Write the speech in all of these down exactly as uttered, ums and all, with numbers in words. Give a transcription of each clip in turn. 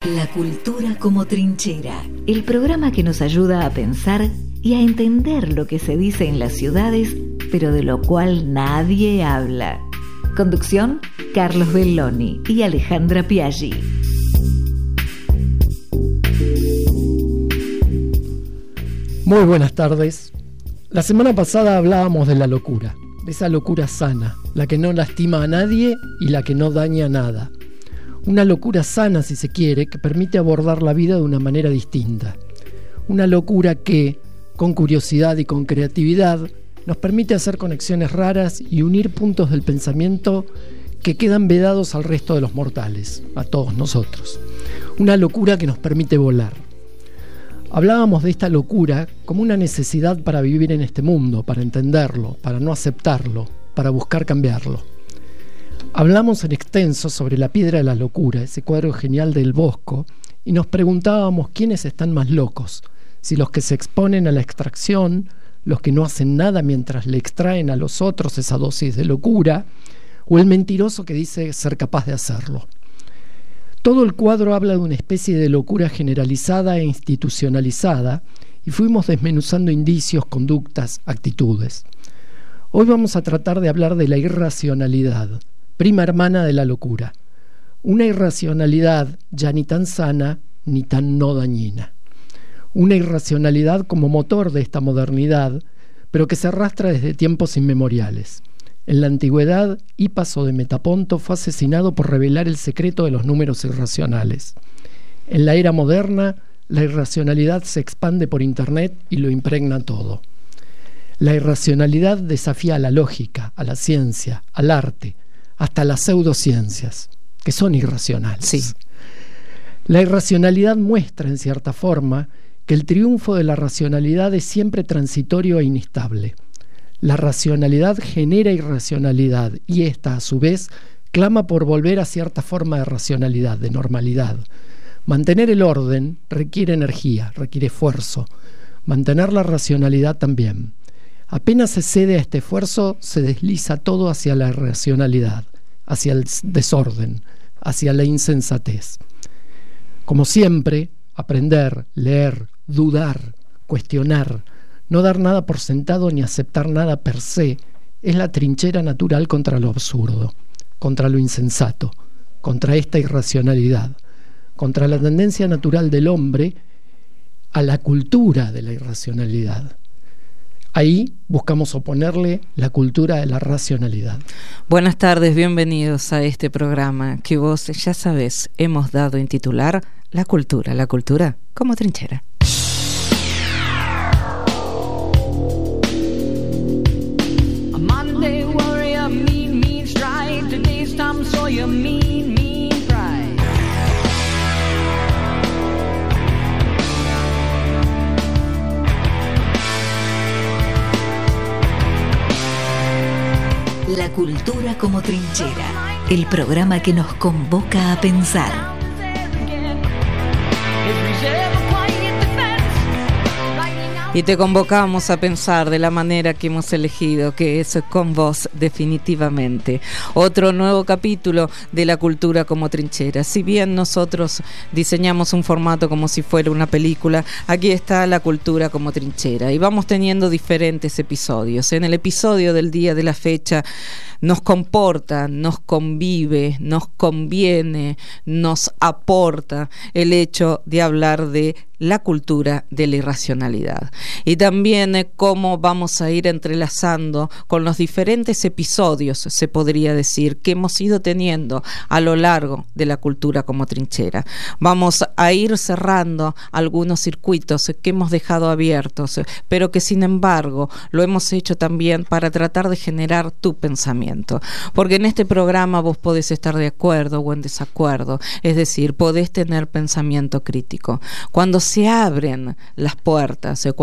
La cultura como trinchera, el programa que nos ayuda a pensar y a entender lo que se dice en las ciudades, pero de lo cual nadie habla. Conducción, Carlos Belloni y Alejandra Piaggi. Muy buenas tardes. La semana pasada hablábamos de la locura, de esa locura sana, la que no lastima a nadie y la que no daña nada. Una locura sana, si se quiere, que permite abordar la vida de una manera distinta. Una locura que, con curiosidad y con creatividad, nos permite hacer conexiones raras y unir puntos del pensamiento que quedan vedados al resto de los mortales, a todos nosotros. Una locura que nos permite volar. Hablábamos de esta locura como una necesidad para vivir en este mundo, para entenderlo, para no aceptarlo, para buscar cambiarlo. Hablamos en extenso sobre La piedra de la locura, ese cuadro genial del Bosco, y nos preguntábamos quiénes están más locos, si los que se exponen a la extracción, los que no hacen nada mientras le extraen a los otros esa dosis de locura, o el mentiroso que dice ser capaz de hacerlo. Todo el cuadro habla de una especie de locura generalizada e institucionalizada, y fuimos desmenuzando indicios, conductas, actitudes. Hoy vamos a tratar de hablar de la irracionalidad, prima hermana de la locura. Una irracionalidad ya ni tan sana ni tan no dañina. Una irracionalidad como motor de esta modernidad, pero que se arrastra desde tiempos inmemoriales. En la antigüedad, Hipaso de Metaponto fue asesinado por revelar el secreto de los números irracionales. En la era moderna, la irracionalidad se expande por Internet y lo impregna todo. La irracionalidad desafía a la lógica, a la ciencia, al arte, hasta las pseudociencias, que son irracionales. Sí. La irracionalidad muestra, en cierta forma, que el triunfo de la racionalidad es siempre transitorio e inestable. La racionalidad genera irracionalidad y ésta, a su vez, clama por volver a cierta forma de racionalidad, de normalidad. Mantener el orden requiere energía, requiere esfuerzo. Mantener la racionalidad también. Apenas se cede a este esfuerzo, se desliza todo hacia la irracionalidad, hacia el desorden, hacia la insensatez. Como siempre, aprender, leer, dudar, cuestionar, no dar nada por sentado ni aceptar nada per se, es la trinchera natural contra lo absurdo, contra lo insensato, contra esta irracionalidad, contra la tendencia natural del hombre a la cultura de la irracionalidad. Ahí buscamos oponerle la cultura de la racionalidad. Buenas tardes, bienvenidos a este programa que vos ya sabés, hemos dado en titular La cultura, la cultura como trinchera. A Monday warrior, mean, mean strike. Today's Tom Sawyer, mean, mean pride. La cultura como trinchera, el programa que nos convoca a pensar. Y te convocamos a pensar de la manera que hemos elegido, que es con vos definitivamente. Otro nuevo capítulo de La cultura como trinchera. Si bien nosotros diseñamos un formato como si fuera una película, aquí está La cultura como trinchera. Y vamos teniendo diferentes episodios. En el episodio del día de la fecha nos comporta, nos convive, nos conviene, nos aporta el hecho de hablar de la cultura de la irracionalidad. Y también eh, cómo vamos a ir entrelazando con los diferentes episodios, se podría decir, que hemos ido teniendo a lo largo de la cultura como trinchera. Vamos a ir cerrando algunos circuitos que hemos dejado abiertos, pero que sin embargo lo hemos hecho también para tratar de generar tu pensamiento. Porque en este programa vos podés estar de acuerdo o en desacuerdo, es decir, podés tener pensamiento crítico. Cuando se abren las puertas, cuando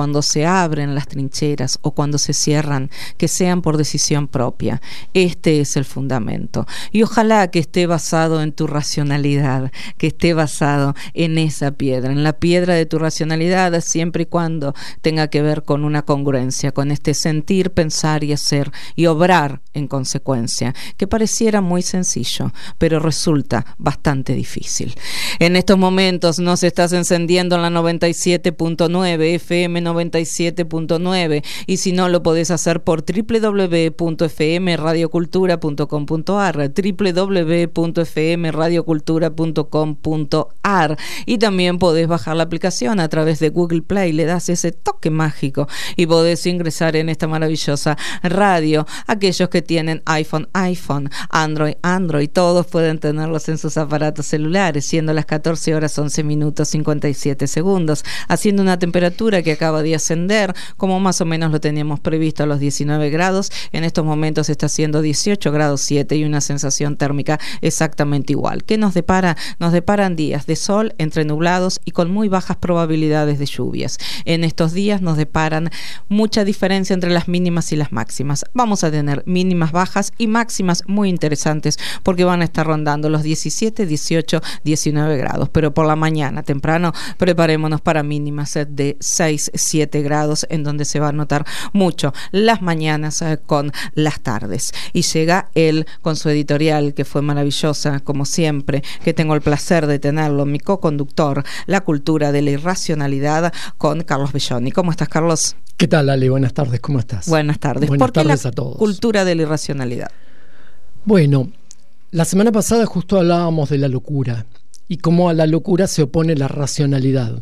cuando se abren las trincheras o cuando se cierran, que sean por decisión propia. Este es el fundamento. Y ojalá que esté basado en tu racionalidad, que esté basado en esa piedra, en la piedra de tu racionalidad, siempre y cuando tenga que ver con una congruencia, con este sentir, pensar y hacer y obrar en consecuencia, que pareciera muy sencillo, pero resulta bastante difícil. En estos momentos nos estás encendiendo en la noventa y siete punto nueve, F M noventa y siete punto nueve, y si no lo podés hacer por doble u doble u doble u punto f m radio cultura punto com punto a r, doble u doble u doble u punto f m radio cultura punto com punto a r, y también podés bajar la aplicación a través de Google Play, le das ese toque mágico y podés ingresar en esta maravillosa radio. Aquellos que tienen iPhone, iPhone, Android, Android, todos pueden tenerlos en sus aparatos celulares, siendo las catorce horas once minutos cincuenta y siete segundos, haciendo una temperatura que acaba de ascender, como más o menos lo teníamos previsto, a los diecinueve grados. En estos momentos está haciendo dieciocho grados siete y una sensación térmica exactamente igual. ¿Qué nos depara? Nos deparan días de sol entre nublados y con muy bajas probabilidades de lluvias. En estos días nos deparan mucha diferencia entre las mínimas y las máximas. Vamos a tener mínimas bajas y máximas muy interesantes, porque van a estar rondando los diecisiete, dieciocho, diecinueve grados, pero por la mañana temprano preparémonos para mínimas de seis, siete grados, en donde se va a notar mucho las mañanas eh, con las tardes. Y llega él con su editorial, que fue maravillosa como siempre, que tengo el placer de tenerlo, mi co-conductor, La cultura de la irracionalidad, con Carlos Belloni. ¿Cómo estás, Carlos? ¿Qué tal, Ale? Buenas tardes, ¿cómo estás? Buenas tardes. Buenas ¿Por qué tardes la a todos. Cultura de la irracionalidad? Bueno, la semana pasada justo hablábamos de la locura y cómo a la locura se opone la racionalidad.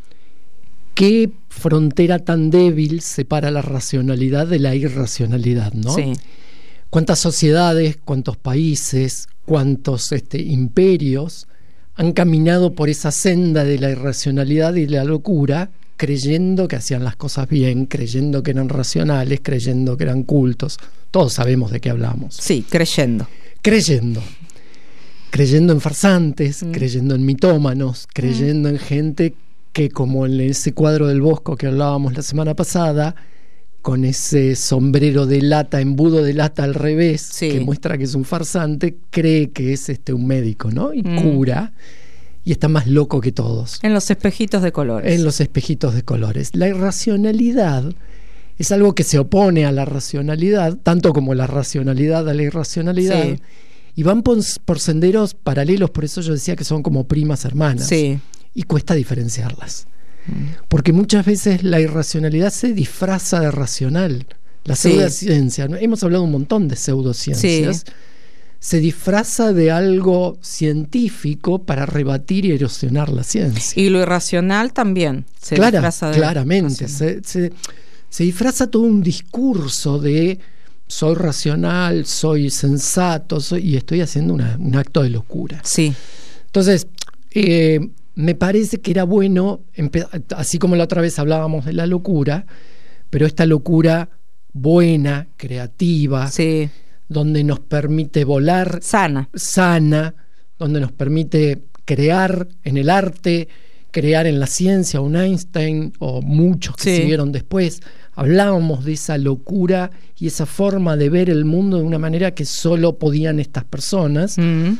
¿Qué frontera tan débil separa la racionalidad de la irracionalidad, no? Sí. ¿Cuántas sociedades, cuántos países, cuántos este, imperios han caminado por esa senda de la irracionalidad y la locura, creyendo que hacían las cosas bien, creyendo que eran racionales, creyendo que eran cultos? Todos sabemos de qué hablamos. Sí, creyendo. Creyendo. Creyendo en farsantes, mm. creyendo en mitómanos, creyendo mm. en gente que, como en ese cuadro del Bosco que hablábamos la semana pasada, con ese sombrero de lata, embudo de lata al revés, sí. que muestra que es un farsante, cree que es este un médico, ¿no? Y mm. cura, y está más loco que todos. En los espejitos de colores. En los espejitos de colores. La irracionalidad es algo que se opone a la racionalidad, tanto como la racionalidad a la irracionalidad, sí. y van por, por senderos paralelos, por eso yo decía que son como primas hermanas, sí. y cuesta diferenciarlas. Porque muchas veces la irracionalidad se disfraza de racional. La sí. pseudociencia, ¿no? Hemos hablado un montón de pseudociencias. Sí. Se disfraza de algo científico para rebatir y erosionar la ciencia. Y lo irracional también se Clara, disfraza de claramente. Se, se, se disfraza todo un discurso de soy racional, soy sensato, soy, y estoy haciendo una, un acto de locura. Sí. Entonces, eh, me parece que era bueno, así como la otra vez hablábamos de la locura, pero esta locura buena, creativa, sí. donde nos permite volar, sana, sana, donde nos permite crear en el arte, crear en la ciencia, un Einstein o muchos que sí. siguieron después. Hablábamos de esa locura y esa forma de ver el mundo de una manera que solo podían estas personas. Mm.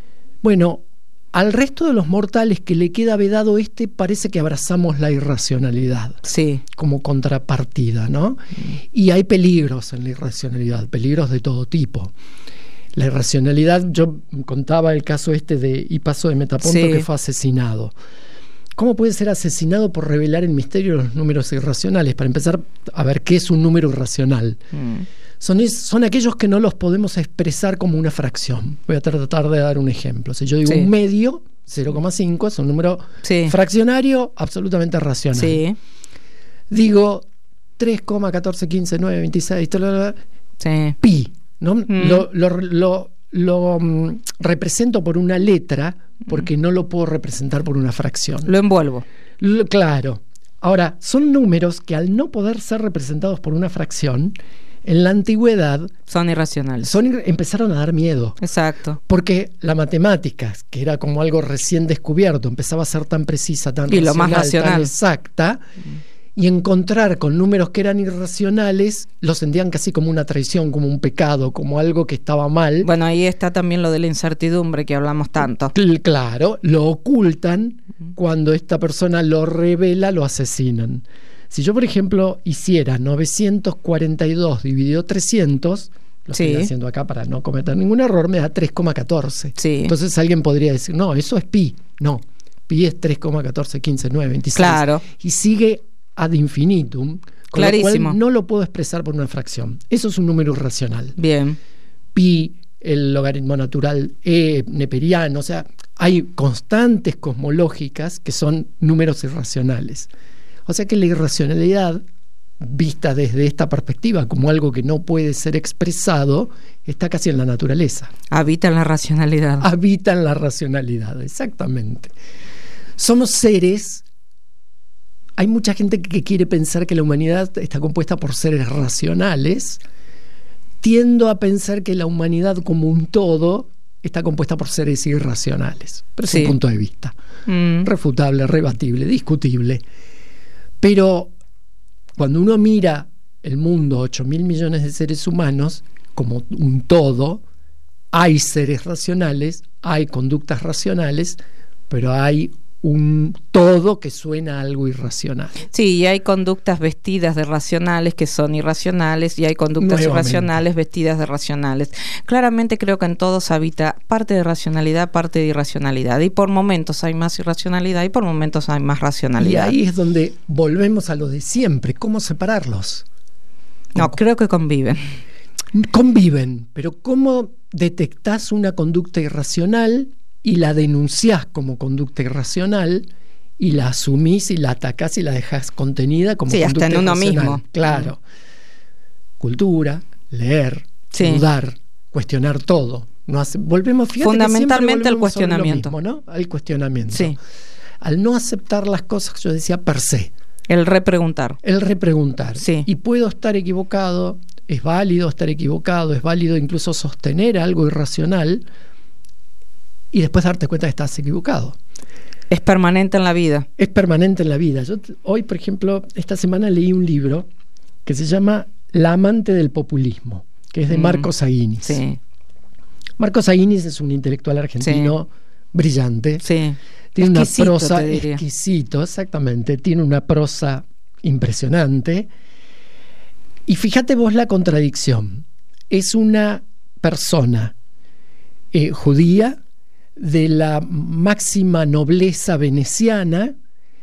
Bueno, al resto de los mortales que le queda vedado este, parece que abrazamos la irracionalidad, sí. como contrapartida, ¿no? Mm. Y hay peligros en la irracionalidad, peligros de todo tipo. La irracionalidad, yo contaba el caso este de Hipaso de Metaponto, sí. que fue asesinado. ¿Cómo puede ser asesinado por revelar el misterio de los números irracionales? Para empezar a ver qué es un número irracional. Mm. Son, es, son aquellos que no los podemos expresar como una fracción. Voy a tratar de dar un ejemplo. Si yo digo sí. un medio, cero coma cinco, es un número sí. fraccionario absolutamente racional. Sí. Digo tres coma catorce quince nueve veintiséis, sí. pi, ¿no? Mm. Lo, lo, lo, lo um, represento por una letra porque mm. no lo puedo representar por una fracción. Lo envuelvo. Lo, claro. Ahora, son números que al no poder ser representados por una fracción, en la antigüedad son irracionales. Son, empezaron a dar miedo. Exacto. Porque la matemática, que era como algo recién descubierto, empezaba a ser tan precisa, tan y racional, lo más racional, tan exacta, mm. y encontrar con números que eran irracionales, lo sentían casi como una traición, como un pecado, como algo que estaba mal. Bueno, ahí está también lo de la incertidumbre que hablamos tanto. Claro, lo ocultan, uh-huh. Cuando esta persona lo revela, lo asesinan. Si yo, por ejemplo, hiciera novecientos cuarenta y dos dividido trescientos, lo sí. estoy haciendo acá para no cometer ningún error, me da tres coma catorce. Sí. Entonces alguien podría decir, no, eso es pi. No, pi es tres coma catorce quince nueve veintiséis. Claro. Y sigue ad infinitum, con Clarísimo. Lo cual no lo puedo expresar por una fracción. Eso es un número irracional. Bien. Pi, el logaritmo natural e, neperiano, o sea, hay constantes cosmológicas que son números irracionales. O sea que la irracionalidad, vista desde esta perspectiva como algo que no puede ser expresado, está casi en la naturaleza. Habita en la racionalidad. Habita en la racionalidad, exactamente. Somos seres. Hay mucha gente que quiere pensar que la humanidad está compuesta por seres racionales. Tiendo a pensar que la humanidad como un todo está compuesta por seres irracionales. Pero es sí. un punto de vista. Mm. Refutable, rebatible, discutible. Pero cuando uno mira el mundo, ocho mil millones de seres humanos, como un todo, hay seres racionales, hay conductas racionales, pero hay un todo que suena a algo irracional. Sí, y hay conductas vestidas de racionales que son irracionales, y hay conductas Nuevamente. irracionales vestidas de racionales. Claramente creo que en todos habita parte de racionalidad, parte de irracionalidad, y por momentos hay más irracionalidad y por momentos hay más racionalidad. Y ahí es donde volvemos a lo de siempre, ¿cómo separarlos? No, ¿Cómo? creo que conviven. Conviven, pero ¿cómo detectás una conducta irracional y la denunciás como conducta irracional y la asumís y la atacás y la dejás contenida como sí, conducta hasta en uno irracional? mismo. Claro. Mm. Cultura, leer, sí. dudar, cuestionar todo. No hace, volvemos, fíjate fundamentalmente que al cuestionamiento. Mismo, ¿no? Al cuestionamiento. Sí. Al no aceptar las cosas, yo decía per se. El repreguntar. El repreguntar. Sí. Y puedo estar equivocado, es válido estar equivocado, es válido incluso sostener algo irracional y después darte cuenta que estás equivocado. Es permanente en la vida. Es permanente en la vida. Yo hoy, por ejemplo, esta semana leí un libro que se llama La amante del populismo, que es de mm. Marcos Aguinis. Sí. Marcos Aguinis es un intelectual argentino sí. brillante. Sí. Tiene exquisito, una prosa te diría. exquisito, exactamente. Tiene una prosa impresionante. Y fíjate vos la contradicción. Es una persona eh, judía de la máxima nobleza veneciana,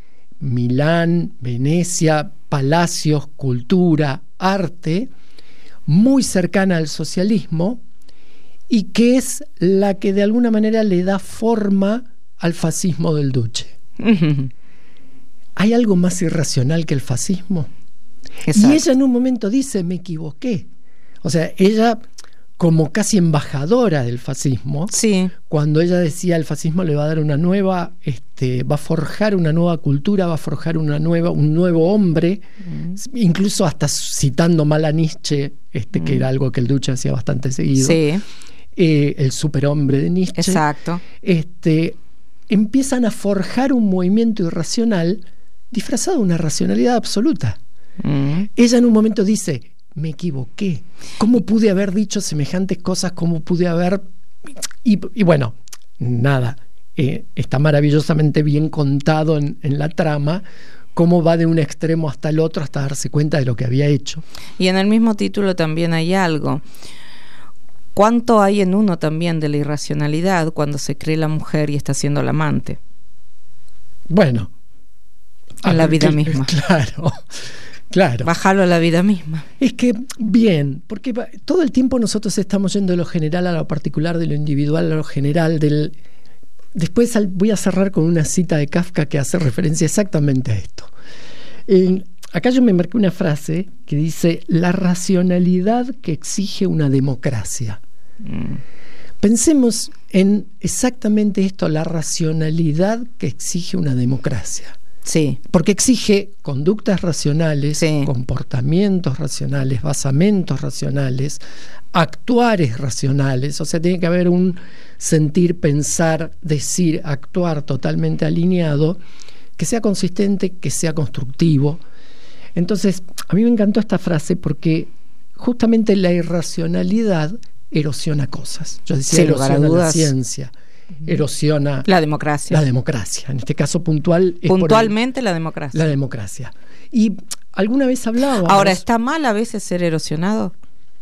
Milán, Venecia, palacios, cultura, arte, muy cercana al socialismo, y que es la que de alguna manera le da forma al fascismo del Duce. Uh-huh. ¿Hay algo más irracional que el fascismo? Exacto. Y ella en un momento dice, me equivoqué. O sea, ella como casi embajadora del fascismo, sí. cuando ella decía el fascismo le va a dar una nueva, este, va a forjar una nueva cultura, va a forjar una nueva, un nuevo hombre, mm. incluso hasta citando mal a Nietzsche, este, mm. que era algo que el Duce hacía bastante seguido, sí. eh, el superhombre de Nietzsche. Exacto. Este, empiezan a forjar un movimiento irracional disfrazado de una racionalidad absoluta. Mm. Ella en un momento dice, me equivoqué, ¿cómo pude haber dicho semejantes cosas? ¿Cómo pude haber...? Y, y bueno, nada, eh, está maravillosamente bien contado en, en la trama, cómo va de un extremo hasta el otro hasta darse cuenta de lo que había hecho. Y en el mismo título también hay algo. ¿Cuánto hay en uno también de la irracionalidad cuando se cree la mujer y está siendo la amante? Bueno. En la vida que, misma. Claro. Claro. Bajarlo a la vida misma. Es que, bien, porque todo el tiempo nosotros estamos yendo de lo general a lo particular, de lo individual a lo general. Del... Después voy a cerrar con una cita de Kafka que hace referencia exactamente a esto. Eh, acá yo me marqué una frase que dice, la racionalidad que exige una democracia. Mm. Pensemos en exactamente esto, la racionalidad que exige una democracia. Sí. Porque exige conductas racionales, sí. comportamientos racionales, basamentos racionales, actuares racionales. O sea, tiene que haber un sentir, pensar, decir, actuar totalmente alineado, que sea consistente, que sea constructivo. Entonces, a mí me encantó esta frase porque justamente la irracionalidad erosiona cosas. Yo decía, Sin lugar a erosiona la dudas. ciencia, erosiona La democracia. la democracia. En este caso puntual es por Puntualmente la democracia. la democracia. Y alguna vez hablábamos... Ahora, ¿está mal a veces ser erosionado?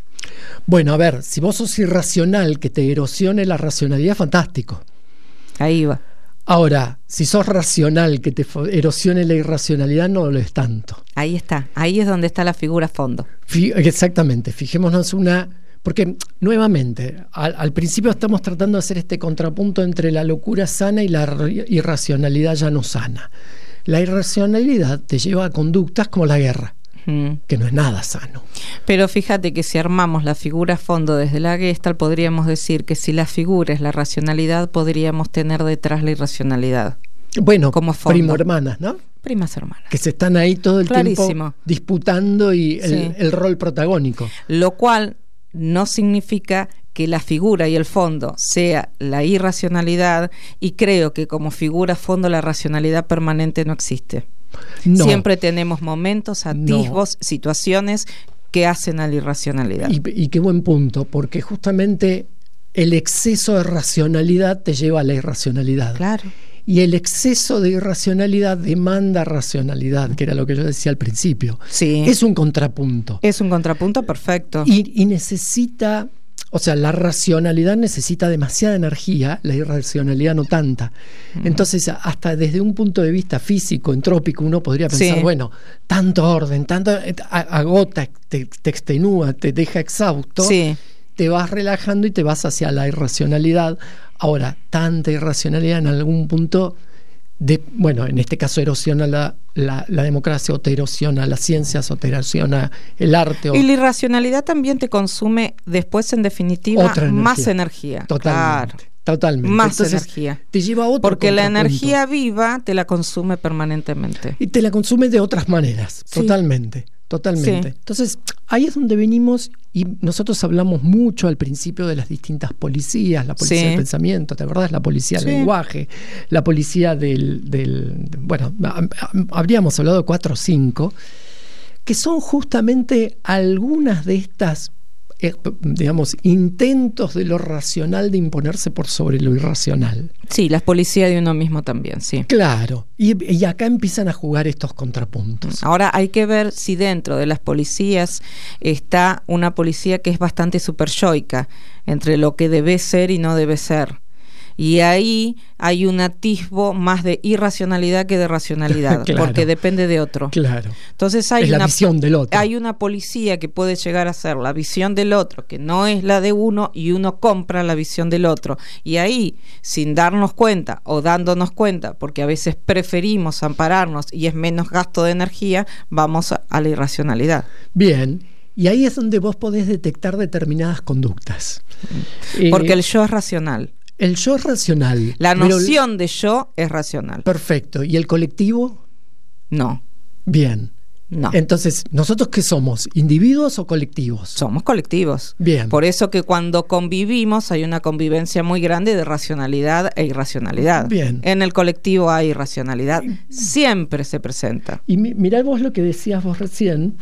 Bueno, a ver, si vos sos irracional, que te erosione la racionalidad, fantástico. Ahí va. Ahora, si sos racional, que te fo- erosione la irracionalidad, no lo es tanto. Ahí está. Ahí es donde está la figura fondo. Fi- Exactamente, fijémonos una... Porque, nuevamente, al, al principio estamos tratando de hacer este contrapunto entre la locura sana y la r- irracionalidad ya no sana. La irracionalidad te lleva a conductas como la guerra, Mm. que no es nada sano. Pero fíjate que si armamos la figura fondo desde la Gestalt, podríamos decir que si la figura es la racionalidad, podríamos tener detrás la irracionalidad. Bueno, Como fondo. primo hermanas, ¿no? Primas hermanas. Que se están ahí todo el Clarísimo. tiempo disputando y el, Sí. el rol protagónico. Lo cual no significa que la figura y el fondo sea la irracionalidad, y creo que como figura fondo la racionalidad permanente no existe. No. Siempre tenemos momentos, atisbos, situaciones que hacen a la irracionalidad. Y, y qué buen punto, porque justamente el exceso de racionalidad te lleva a la irracionalidad. Claro. Y el exceso de irracionalidad demanda racionalidad, que era lo que yo decía al principio. Sí. Es un contrapunto. Es un contrapunto perfecto. Y, y necesita, o sea, la racionalidad necesita demasiada energía, la irracionalidad no tanta. Entonces, hasta desde un punto de vista físico, entrópico, uno podría pensar, Sí. bueno, tanto orden, tanto eh, a- agota, te, te extenúa, te deja exhausto, Sí. te vas relajando y te vas hacia la irracionalidad. Ahora, tanta irracionalidad en algún punto, de, bueno, en este caso erosiona la, la, la democracia, o te erosiona las ciencias, o te erosiona el arte. O, Y la irracionalidad también te consume después, en definitiva, Otra energía. más energía. Totalmente. Claro. Totalmente. Más Entonces, energía. te lleva a otro Porque la contrapunto. energía viva te la consume permanentemente. Y te la consume de otras maneras. Sí. Totalmente. Totalmente. Sí. Entonces, ahí es donde venimos, y nosotros hablamos mucho al principio de las distintas policías, la policía Sí. del pensamiento, ¿te acordás? La policía del Sí. lenguaje, la policía del, del bueno, ha- ha- habríamos hablado de cuatro o cinco, que son justamente algunas de estas, eh, digamos, intentos de lo racional de imponerse por sobre lo irracional. Sí, la policía de uno mismo también, sí. Claro, y, y acá empiezan a jugar estos contrapuntos. Ahora hay que ver si dentro de las policías está una policía que es bastante superyoica entre lo que debe ser y no debe ser. Y ahí hay un atisbo más de irracionalidad que de racionalidad, Claro. porque depende de otro. Claro. Entonces hay Es la una, visión del otro. hay una policía que puede llegar a ser la visión del otro, que no es la de uno, y uno compra la visión del otro. Y ahí, sin darnos cuenta o dándonos cuenta, porque a veces preferimos ampararnos y es menos gasto de energía, vamos a, a la irracionalidad. Bien, y ahí es donde vos podés detectar determinadas conductas. Eh, Porque el yo es racional. el yo es racional. La pero el- noción de yo es racional. Perfecto. ¿Y el colectivo? No, Bien. no. Entonces, ¿nosotros qué somos? ¿Individuos o colectivos? Somos colectivos. Bien. Por eso que cuando convivimos hay una convivencia muy grande de racionalidad e irracionalidad. Bien. En el colectivo hay irracionalidad. Siempre se presenta. Y mi- mirá vos lo que decías vos recién.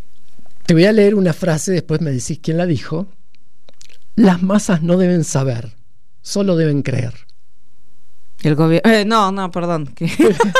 Te voy a leer una frase, después me decís quién la dijo. Las masas no deben saber, solo deben creer. El gobierno... Eh, no, no, perdón. que-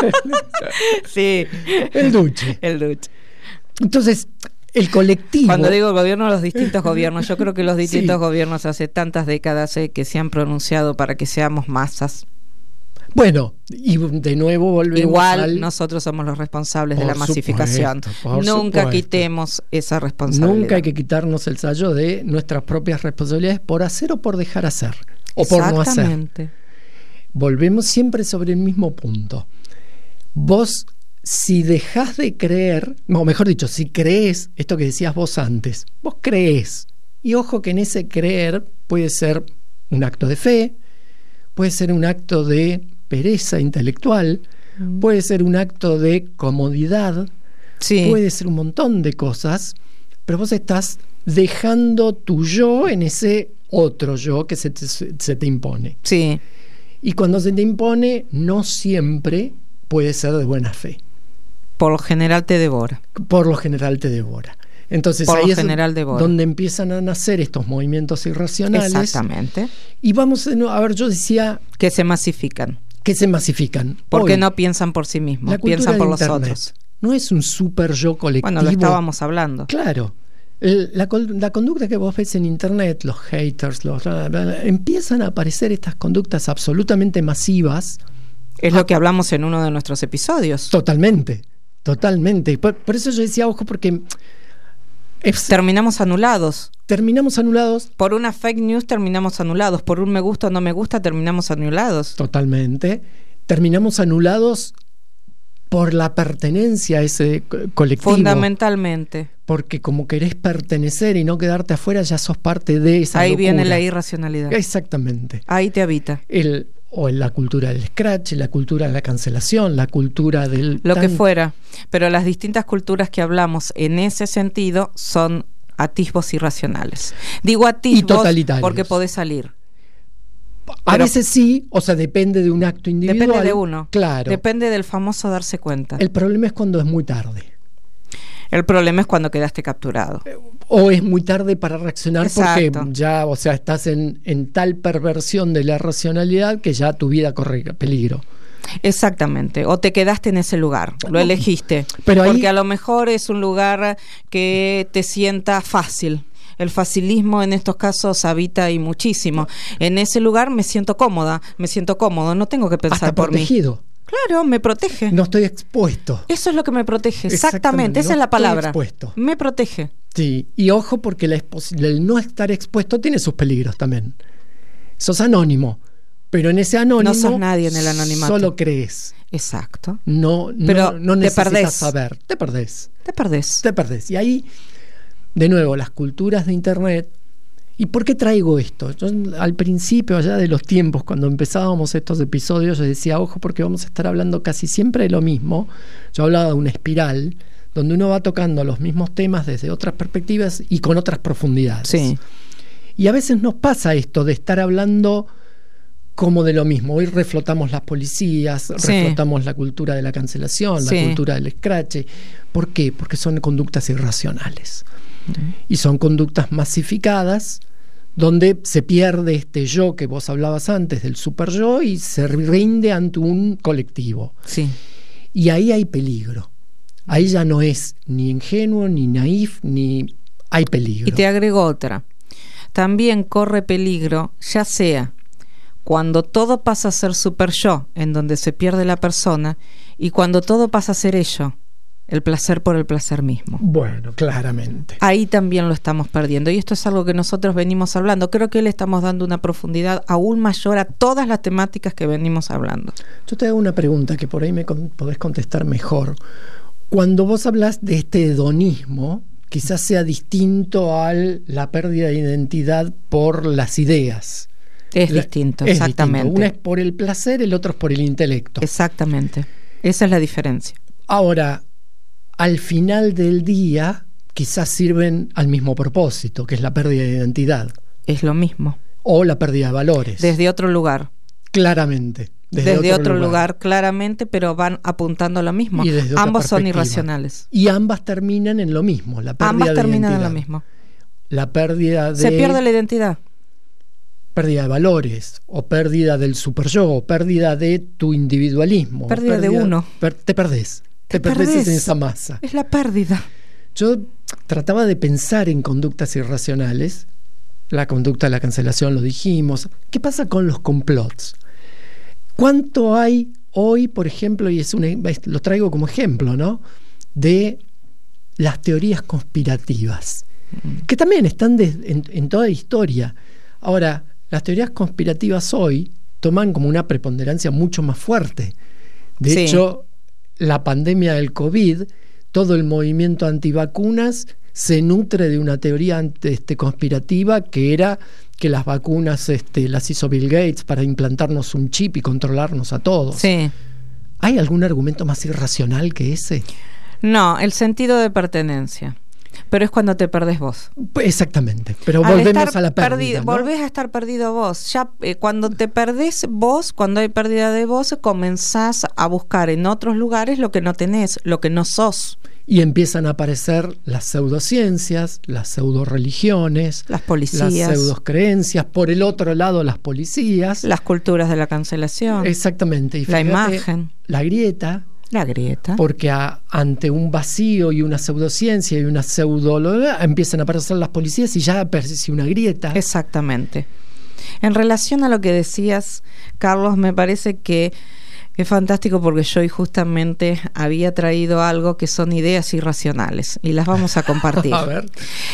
sí. El Duce. El Duce. Entonces, el colectivo... Cuando digo gobierno, los distintos gobiernos. Yo creo que los distintos Sí. gobiernos hace tantas décadas eh, que se han pronunciado para que seamos masas. Bueno, y de nuevo volvemos Igual al... nosotros somos los responsables de Por la masificación. supuesto, por Nunca supuesto. quitemos esa responsabilidad. Nunca hay que quitarnos el sallo de nuestras propias responsabilidades por hacer o por dejar hacer, o por no hacer. Exactamente. Volvemos siempre sobre el mismo punto. Vos, si dejás de creer, o mejor dicho, si crees esto que decías vos antes, vos crees. Y ojo que en ese creer puede ser un acto de fe, puede ser un acto de pereza intelectual, Mm. puede ser un acto de comodidad, Sí. puede ser un montón de cosas, pero vos estás dejando tu yo en ese otro yo que se te, se te impone. Sí. Y cuando se te impone, no siempre puede ser de buena fe. Por lo general te devora. Por lo general te devora. Entonces Por ahí lo es general devora. donde empiezan a nacer estos movimientos irracionales. Exactamente. Y vamos, a ver, yo decía Que se masifican. que se masifican. Porque Hoy, no piensan por sí mismos, la cultura piensan por de los Internet otros. no es un super yo colectivo. Bueno, lo estábamos hablando. Claro. El- la, col- la conducta que vos ves en Internet, los haters, los bla, bla, bla, empiezan a aparecer estas conductas absolutamente masivas. Es lo que hablamos en uno de nuestros episodios. Totalmente, totalmente. Por, por eso yo decía, ojo, porque es- Terminamos anulados. terminamos anulados Por una fake news terminamos anulados. Por un me gusta o no me gusta terminamos anulados. totalmente. Terminamos anulados por la pertenencia a ese co- colectivo. Fundamentalmente. Porque como querés pertenecer y no quedarte afuera, ya sos parte de esa Ahí locura. viene la irracionalidad. Exactamente. Ahí te habita. El, o en la cultura del scratch, la cultura de la cancelación, la cultura del... Lo que tan- fuera. Pero las distintas culturas que hablamos en ese sentido son atisbos irracionales. Digo atisbos totalitarios. porque podés salir. A pero- veces sí, o sea, depende de un acto individual. Depende de uno. Claro. Depende del famoso darse cuenta. El problema es cuando es muy tarde. El problema es cuando quedaste capturado. O es muy tarde para reaccionar Exacto. porque ya, o sea, estás en, en tal perversión de la racionalidad que ya tu vida corre peligro. Exactamente. O te quedaste en ese lugar. Lo elegiste. Pero ahí- porque a lo mejor es un lugar que te sienta fácil. El facilismo en estos casos habita y muchísimo. En ese lugar me siento cómoda, me siento cómodo, no tengo que pensar Hasta por mí. protegido. Claro, me protege. No estoy expuesto. Eso es lo que me protege, Exactamente, exactamente, esa no es la estoy palabra. expuesto. Me protege. Sí, y ojo porque la expos- el no estar expuesto tiene sus peligros también. Sos anónimo, pero en ese anónimo No sos nadie en el anonimato. solo crees. Exacto. No, Pero no, no te necesitas perdés. saber. Te perdés. Te perdés. Te perdés. Y ahí, de nuevo, las culturas de Internet. ¿Y por qué traigo esto? Yo, al principio, allá de los tiempos, cuando empezábamos estos episodios, yo decía, ojo, porque vamos a estar hablando casi siempre de lo mismo. Yo hablaba de una espiral, donde uno va tocando los mismos temas desde otras perspectivas y con otras profundidades. Sí. Y a veces nos pasa esto de estar hablando como de lo mismo. Hoy reflotamos las policías, Sí. reflotamos la cultura de la cancelación, Sí. la cultura del escrache. ¿Por qué? Porque son conductas irracionales. Y son conductas masificadas donde se pierde este yo que vos hablabas antes, del super yo, y se rinde ante un colectivo. Sí. Y ahí hay peligro. Ahí ya no es ni ingenuo, ni naif, ni... hay peligro. Y te agrego otra. También corre peligro, ya sea cuando todo pasa a ser super yo, en donde se pierde la persona, y cuando todo pasa a ser ello, el placer por el placer mismo. Bueno, claramente. Ahí también lo estamos perdiendo. Y esto es algo que nosotros venimos hablando. Creo que le estamos dando una profundidad aún mayor a todas las temáticas que venimos hablando. Yo te hago una pregunta que por ahí me con- podés contestar mejor. Cuando vos hablas de este hedonismo, quizás sea distinto a la pérdida de identidad por las ideas. Es La- distinto, es exactamente. distinto. Una es por el placer, el otro es por el intelecto. Exactamente. Esa es la diferencia. Ahora, al final del día, quizás sirven al mismo propósito, que es la pérdida de identidad Es lo mismo. o la pérdida de valores. Desde otro lugar. Claramente. Desde, otro, lugar. claramente, pero van apuntando a lo mismo. Y desde otra Ambos son perspectiva. irracionales. Y ambas terminan en lo mismo, la pérdida Ambas de terminan en identidad. lo mismo. La pérdida de Se pierde la identidad. pérdida de valores, o pérdida del super yo, o pérdida de tu individualismo. o Pérdida de uno. per- te perdés. Te, Te perdés, perdés. en esa masa. Es la pérdida. Yo trataba de pensar en conductas irracionales. La conducta de la cancelación lo dijimos. ¿Qué pasa con los complots? ¿Cuánto hay hoy, por ejemplo, y es un, es- lo traigo como ejemplo, ¿no?, de las teorías conspirativas, que también están des- en, en toda la historia. Ahora, las teorías conspirativas hoy toman como una preponderancia mucho más fuerte. De Sí. hecho, la pandemia del COVID, todo el movimiento antivacunas se nutre de una teoría ante- este, conspirativa que era que las vacunas este, las hizo Bill Gates para implantarnos un chip y controlarnos a todos. Sí. ¿Hay algún argumento más irracional que ese? No, el sentido de pertenencia. Pero es cuando te perdés vos. Exactamente, pero Al volvemos estar a la pérdida, perdido, ¿no? Volvés a estar perdido vos. Ya eh, cuando te perdés vos, cuando hay pérdida de vos, comenzás a buscar en otros lugares lo que no tenés, lo que no sos. Y empiezan a aparecer las pseudociencias, las pseudoreligiones, Las policías, las pseudocreencias, por el otro lado las policías. las culturas de la cancelación, Exactamente. Y la fíjate, imagen, la grieta, la grieta. porque a- ante un vacío y una pseudociencia y una pseudo... empiezan a aparecer las policías y ya aparece una grieta. Exactamente. En relación a lo que decías, Carlos, me parece que es fantástico porque yo hoy justamente había traído algo que son ideas irracionales y las vamos a compartir. A ver.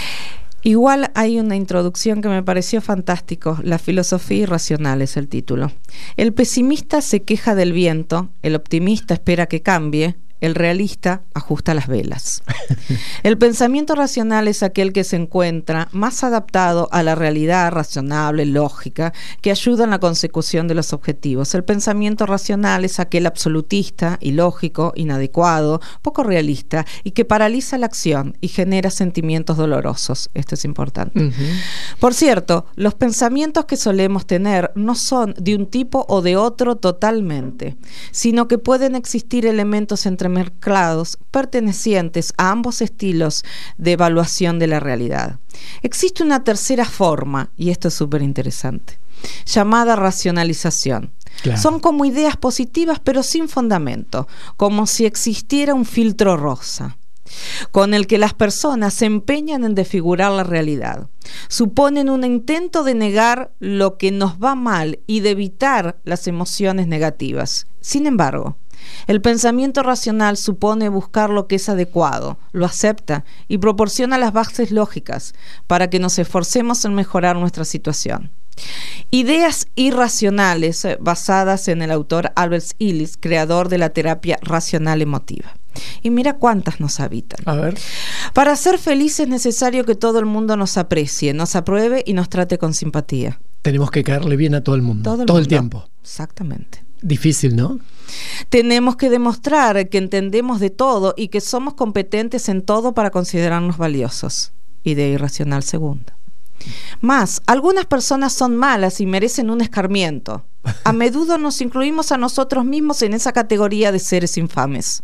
Igual hay una introducción que me pareció fantástico, La filosofía irracional es el título. El pesimista se queja del viento, el optimista espera que cambie, el realista ajusta las velas. El pensamiento racional es aquel que se encuentra más adaptado a la realidad razonable, lógica, que ayuda en la consecución de los objetivos. El pensamiento racional es aquel absolutista, ilógico, inadecuado, poco realista y que paraliza la acción y genera sentimientos dolorosos. Esto es importante. Uh-huh. Por cierto, los pensamientos que solemos tener no son de un tipo o de otro totalmente, sino que pueden existir elementos entremezclados pertenecientes a ambos estilos de evaluación de la realidad. Existe una tercera forma, y esto es súper interesante, llamada racionalización. Claro. Son como ideas positivas pero sin fundamento, como si existiera un filtro rosa, con el que las personas se empeñan en desfigurar la realidad. Suponen un intento de negar lo que nos va mal y de evitar las emociones negativas. Sin embargo, el pensamiento racional supone buscar lo que es adecuado, lo acepta y proporciona las bases lógicas para que nos esforcemos en mejorar nuestra situación. Ideas irracionales eh, basadas en el autor Albert Ellis, creador de la terapia racional emotiva. Y mira cuántas nos habitan. A ver. Para ser feliz es necesario que todo el mundo nos aprecie, nos apruebe y nos trate con simpatía. Tenemos que caerle bien a todo el mundo, Todo el, todo el mundo. tiempo. Exactamente. Difícil, ¿no? Tenemos que demostrar que entendemos de todo y que somos competentes en todo para considerarnos valiosos. Idea irracional segunda. Más, algunas personas son malas y merecen un escarmiento. A menudo nos incluimos a nosotros mismos en esa categoría de seres infames.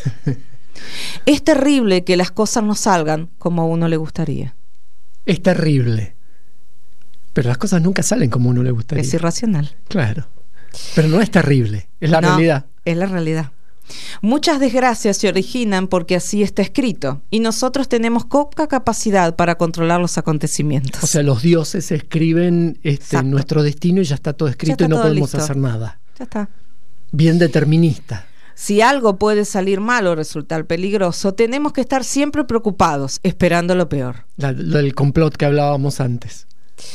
Es terrible que las cosas no salgan como a uno le gustaría. Es terrible. Pero las cosas nunca salen como a uno le gustaría. Es irracional. Claro. Pero no es terrible, es la No, realidad. Es la realidad. Muchas desgracias se originan porque así está escrito y nosotros tenemos poca capacidad para controlar los acontecimientos. O sea, los dioses escriben este, Exacto. nuestro destino y ya está todo escrito está y no todo podemos listo. hacer nada. Ya está. Bien determinista. Si algo puede salir mal o resultar peligroso, tenemos que estar siempre preocupados, esperando lo peor. La, lo del complot que hablábamos antes.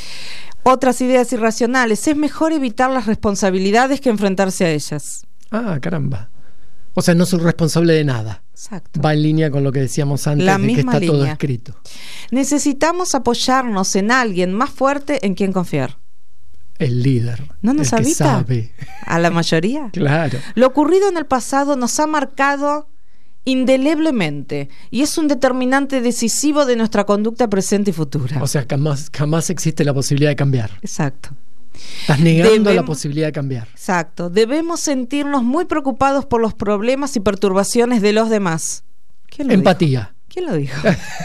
Otras ideas irracionales: es mejor evitar las responsabilidades que enfrentarse a ellas. Ah, caramba. O sea, no soy responsable de nada. Exacto. Va en línea con lo que decíamos antes La de que misma está todo línea. escrito. Necesitamos apoyarnos en alguien más fuerte en quien confiar. El líder. ¿No nos el que habita? sabe. A la mayoría. Claro. Lo ocurrido en el pasado nos ha marcado indeleblemente y es un determinante decisivo de nuestra conducta presente y futura. O sea, jamás, jamás existe la posibilidad de cambiar. Exacto. Estás negando Debem- la posibilidad de cambiar. Exacto. Debemos sentirnos muy preocupados por los problemas y perturbaciones de los demás. ¿Quién lo Empatía. dijo? ¿Quién lo dijo?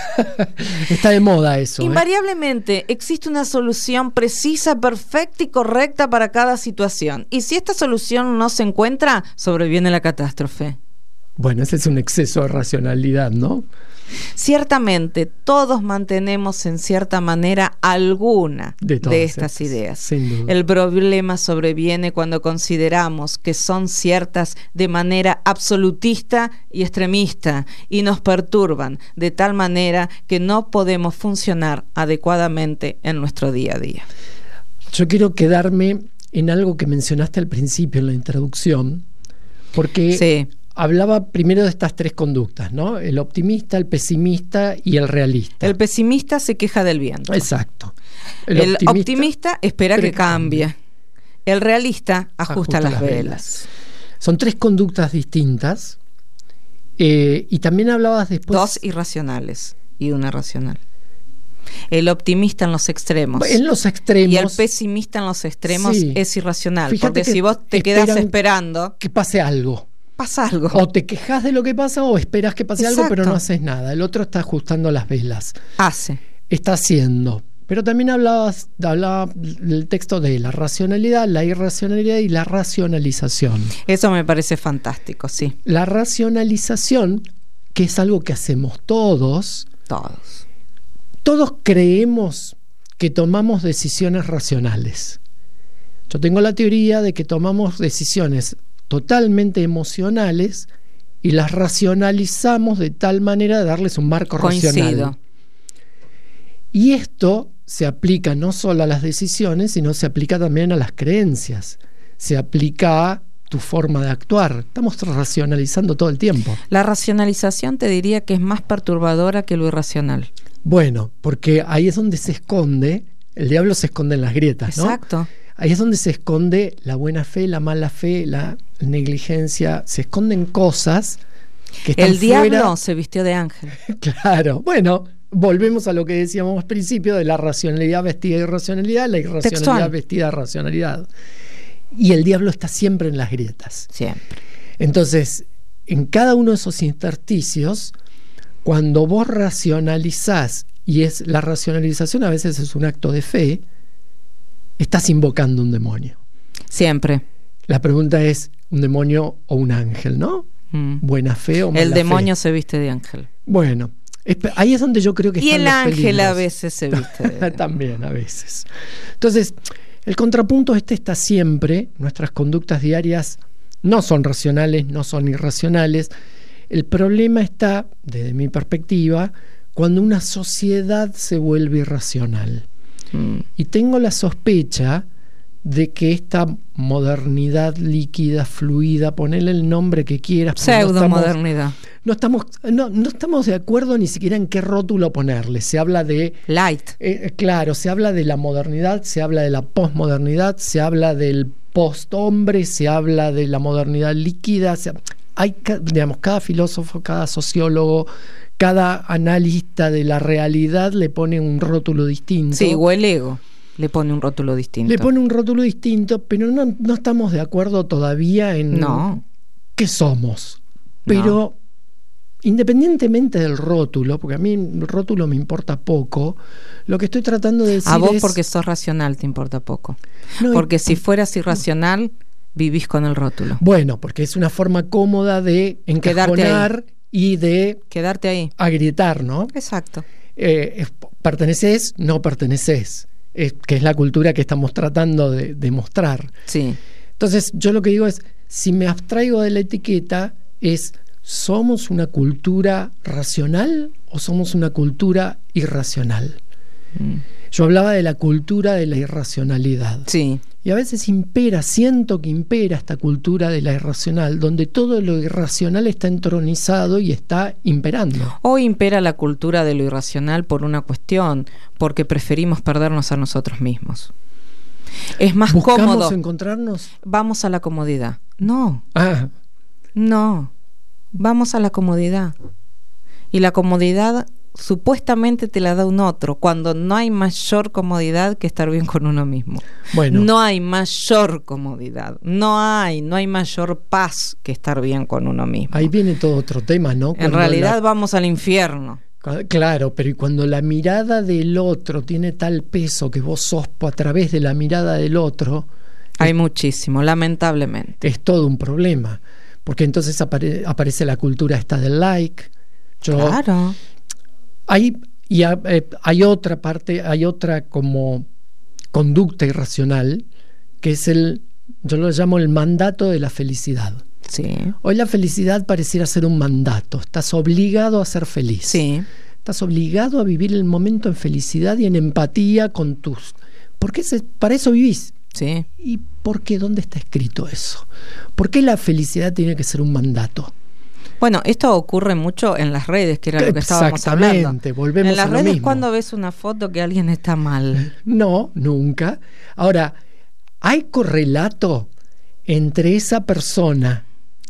Está de moda eso. ¿eh? Invariablemente existe una solución precisa, perfecta y correcta para cada situación. Y si esta solución no se encuentra, sobreviene la catástrofe. Bueno, ese es un exceso de racionalidad, ¿no? Ciertamente, todos mantenemos en cierta manera alguna De de, todas estas estas, ideas. sin duda. El problema sobreviene cuando consideramos que son ciertas de manera absolutista y extremista y nos perturban de tal manera que no podemos funcionar adecuadamente en nuestro día a día. Yo quiero quedarme en algo que mencionaste al principio en la introducción, porque Sí. hablaba primero de estas tres conductas, ¿no? El optimista, el pesimista y el realista. El pesimista se queja del viento. Exacto. El, optimista, optimista espera que cambie. El realista ajusta, ajusta las, las velas. velas. Son tres conductas distintas. Eh, y también hablabas después... Dos irracionales. y una racional. El optimista en los extremos. En los extremos. Y el pesimista en los extremos sí. es irracional. Fíjate porque si vos te quedás esperando que pase algo. Pasa algo. O te quejas de lo que pasa o esperas que pase Exacto. algo, pero no haces nada. El otro está ajustando las velas. Hace. Está haciendo. Pero también hablabas, hablaba el texto de la racionalidad, la irracionalidad y la racionalización. Eso me parece fantástico, sí. La racionalización, que es algo que hacemos todos. Todos. Todos creemos que tomamos decisiones racionales. Yo tengo la teoría de que tomamos decisiones totalmente emocionales y las racionalizamos de tal manera de darles un marco Coincido. racional. Y esto se aplica no solo a las decisiones, sino se aplica también a las creencias. Se aplica a tu forma de actuar. Estamos racionalizando todo el tiempo. La racionalización te diría que es más perturbadora que lo irracional. Bueno, porque ahí es donde se esconde, el diablo se esconde en las grietas, ¿no? Exacto. Ahí es donde se esconde la buena fe, la mala fe, la negligencia, se esconden cosas que están El diablo fuera. se vistió de ángel. Claro, bueno, volvemos a lo que decíamos al principio de la racionalidad vestida de irracionalidad, la irracionalidad Textual. vestida de racionalidad. Y el diablo está siempre en las grietas. Siempre. Entonces, en cada uno de esos intersticios, cuando vos racionalizás, y es la racionalización a veces es un acto de fe, estás invocando un demonio. Siempre. La pregunta es, ¿un demonio o un ángel, no? Mm. ¿Buena fe o mala El demonio fe? se viste de ángel. Bueno, es- ahí es donde yo creo que Y están el los ángel peligros. a veces se viste de... También, a veces. Entonces, el contrapunto este está siempre, nuestras conductas diarias no son racionales, no son irracionales. El problema está, desde mi perspectiva, cuando una sociedad se vuelve irracional. Mm. Y tengo la sospecha de que esta modernidad líquida, fluida, ponele el nombre que quieras, porque no estamos, Pseudo-modernidad. no, estamos, no, no estamos de acuerdo ni siquiera en qué rótulo ponerle. Se habla de, Light. eh, claro, se habla de la modernidad, se habla de la posmodernidad, se habla del post-hombre, se habla de la modernidad líquida. Se, hay, ca- digamos, cada filósofo, cada sociólogo, cada analista de la realidad le pone un rótulo distinto. Sí, o el ego le pone un rótulo distinto. Le pone un rótulo distinto, pero no, no estamos de acuerdo todavía en No. qué somos. Pero independientemente del rótulo, porque a mí el rótulo me importa poco, lo que estoy tratando de decir A vos es... porque sos racional te importa poco. No, y- Porque si fueras irracional, vivís con el rótulo. Bueno, porque es una forma cómoda de Quedarte encajonar y de Quedarte ahí. agrietar, ¿no? Exacto. Eh, es- perteneces, no perteneces, eh, que es la cultura que estamos tratando de, de mostrar. Sí. Entonces, yo lo que digo es, si me abstraigo de la etiqueta, es, ¿somos una cultura racional o somos una cultura irracional? Mm. Yo hablaba de la cultura de la irracionalidad. Sí. Y a veces impera, siento que impera esta cultura de la irracional, donde todo lo irracional está entronizado y está imperando. Hoy impera la cultura de lo irracional por una cuestión, porque preferimos perdernos a nosotros mismos. Es más ¿Buscamos cómodo. encontrarnos? Vamos a la comodidad. No, Ah, no. Vamos a la comodidad. Y la comodidad supuestamente te la da un otro, cuando no hay mayor comodidad que estar bien con uno mismo. bueno. No hay mayor comodidad, no hay, no hay mayor paz que estar bien con uno mismo. Ahí viene todo otro tema, ¿no? En Cuando realidad la- vamos al infierno. Claro, pero y cuando la mirada del otro tiene tal peso que vos sos a través de la mirada del otro, Hay muchísimo, lamentablemente. es todo un problema. Porque entonces apare- aparece la cultura esta del like. Yo, Claro. Hay, y ha- eh, hay otra parte, hay otra como conducta irracional, que es el, yo lo llamo el mandato de la felicidad. Sí. Hoy la felicidad pareciera ser un mandato. Estás obligado a ser feliz. Sí. Estás obligado a vivir el momento en felicidad y en empatía con tus... Porque ese, para eso vivís. Sí. ¿Y por qué? ¿Dónde está escrito eso? ¿Por qué la felicidad tiene que ser un mandato? Bueno, esto ocurre mucho en las redes, que era lo que estábamos hablando. Exactamente, volvemos En las a lo redes, mismo. cuando ves una foto que alguien está mal. No, nunca. Ahora, ¿hay correlato entre esa persona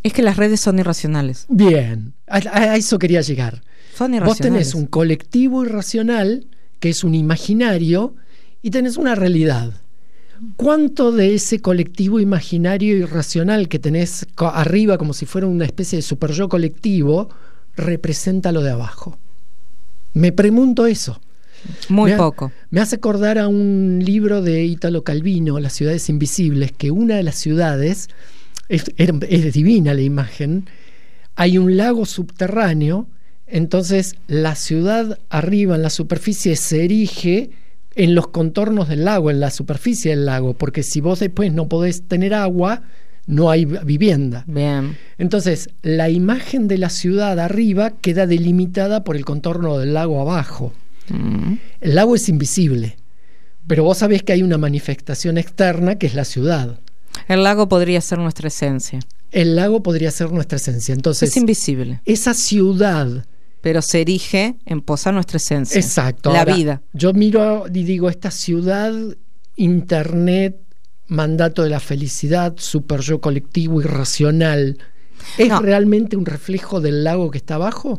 Es que las redes son irracionales. Bien, a, a eso quería llegar. Son irracionales. Vos tenés un colectivo irracional, que es un imaginario, y tenés una realidad. ¿Cuánto de ese colectivo imaginario irracional que tenés arriba, como si fuera una especie de super yo colectivo, representa lo de abajo? Me pregunto eso. Muy me poco. Ha, me hace acordar a un libro de Italo Calvino, Las ciudades invisibles, que una de las ciudades, es, es divina la imagen, hay un lago subterráneo, entonces la ciudad arriba en la superficie se erige en los contornos del lago, en la superficie del lago, porque si vos después no podés tener agua, no hay vivienda. Bien. Entonces, la imagen de la ciudad arriba queda delimitada por el contorno del lago abajo. Mm. El lago es invisible, pero vos sabés que hay una manifestación externa que es la ciudad. El lago podría ser nuestra esencia. El lago podría ser nuestra esencia. Entonces, es invisible. Esa ciudad... pero se erige en posar nuestra esencia. Exacto. La Ahora, vida. Yo miro y digo, esta ciudad, internet, mandato de la felicidad, super yo colectivo, irracional, ¿es no. realmente un reflejo del lago que está abajo?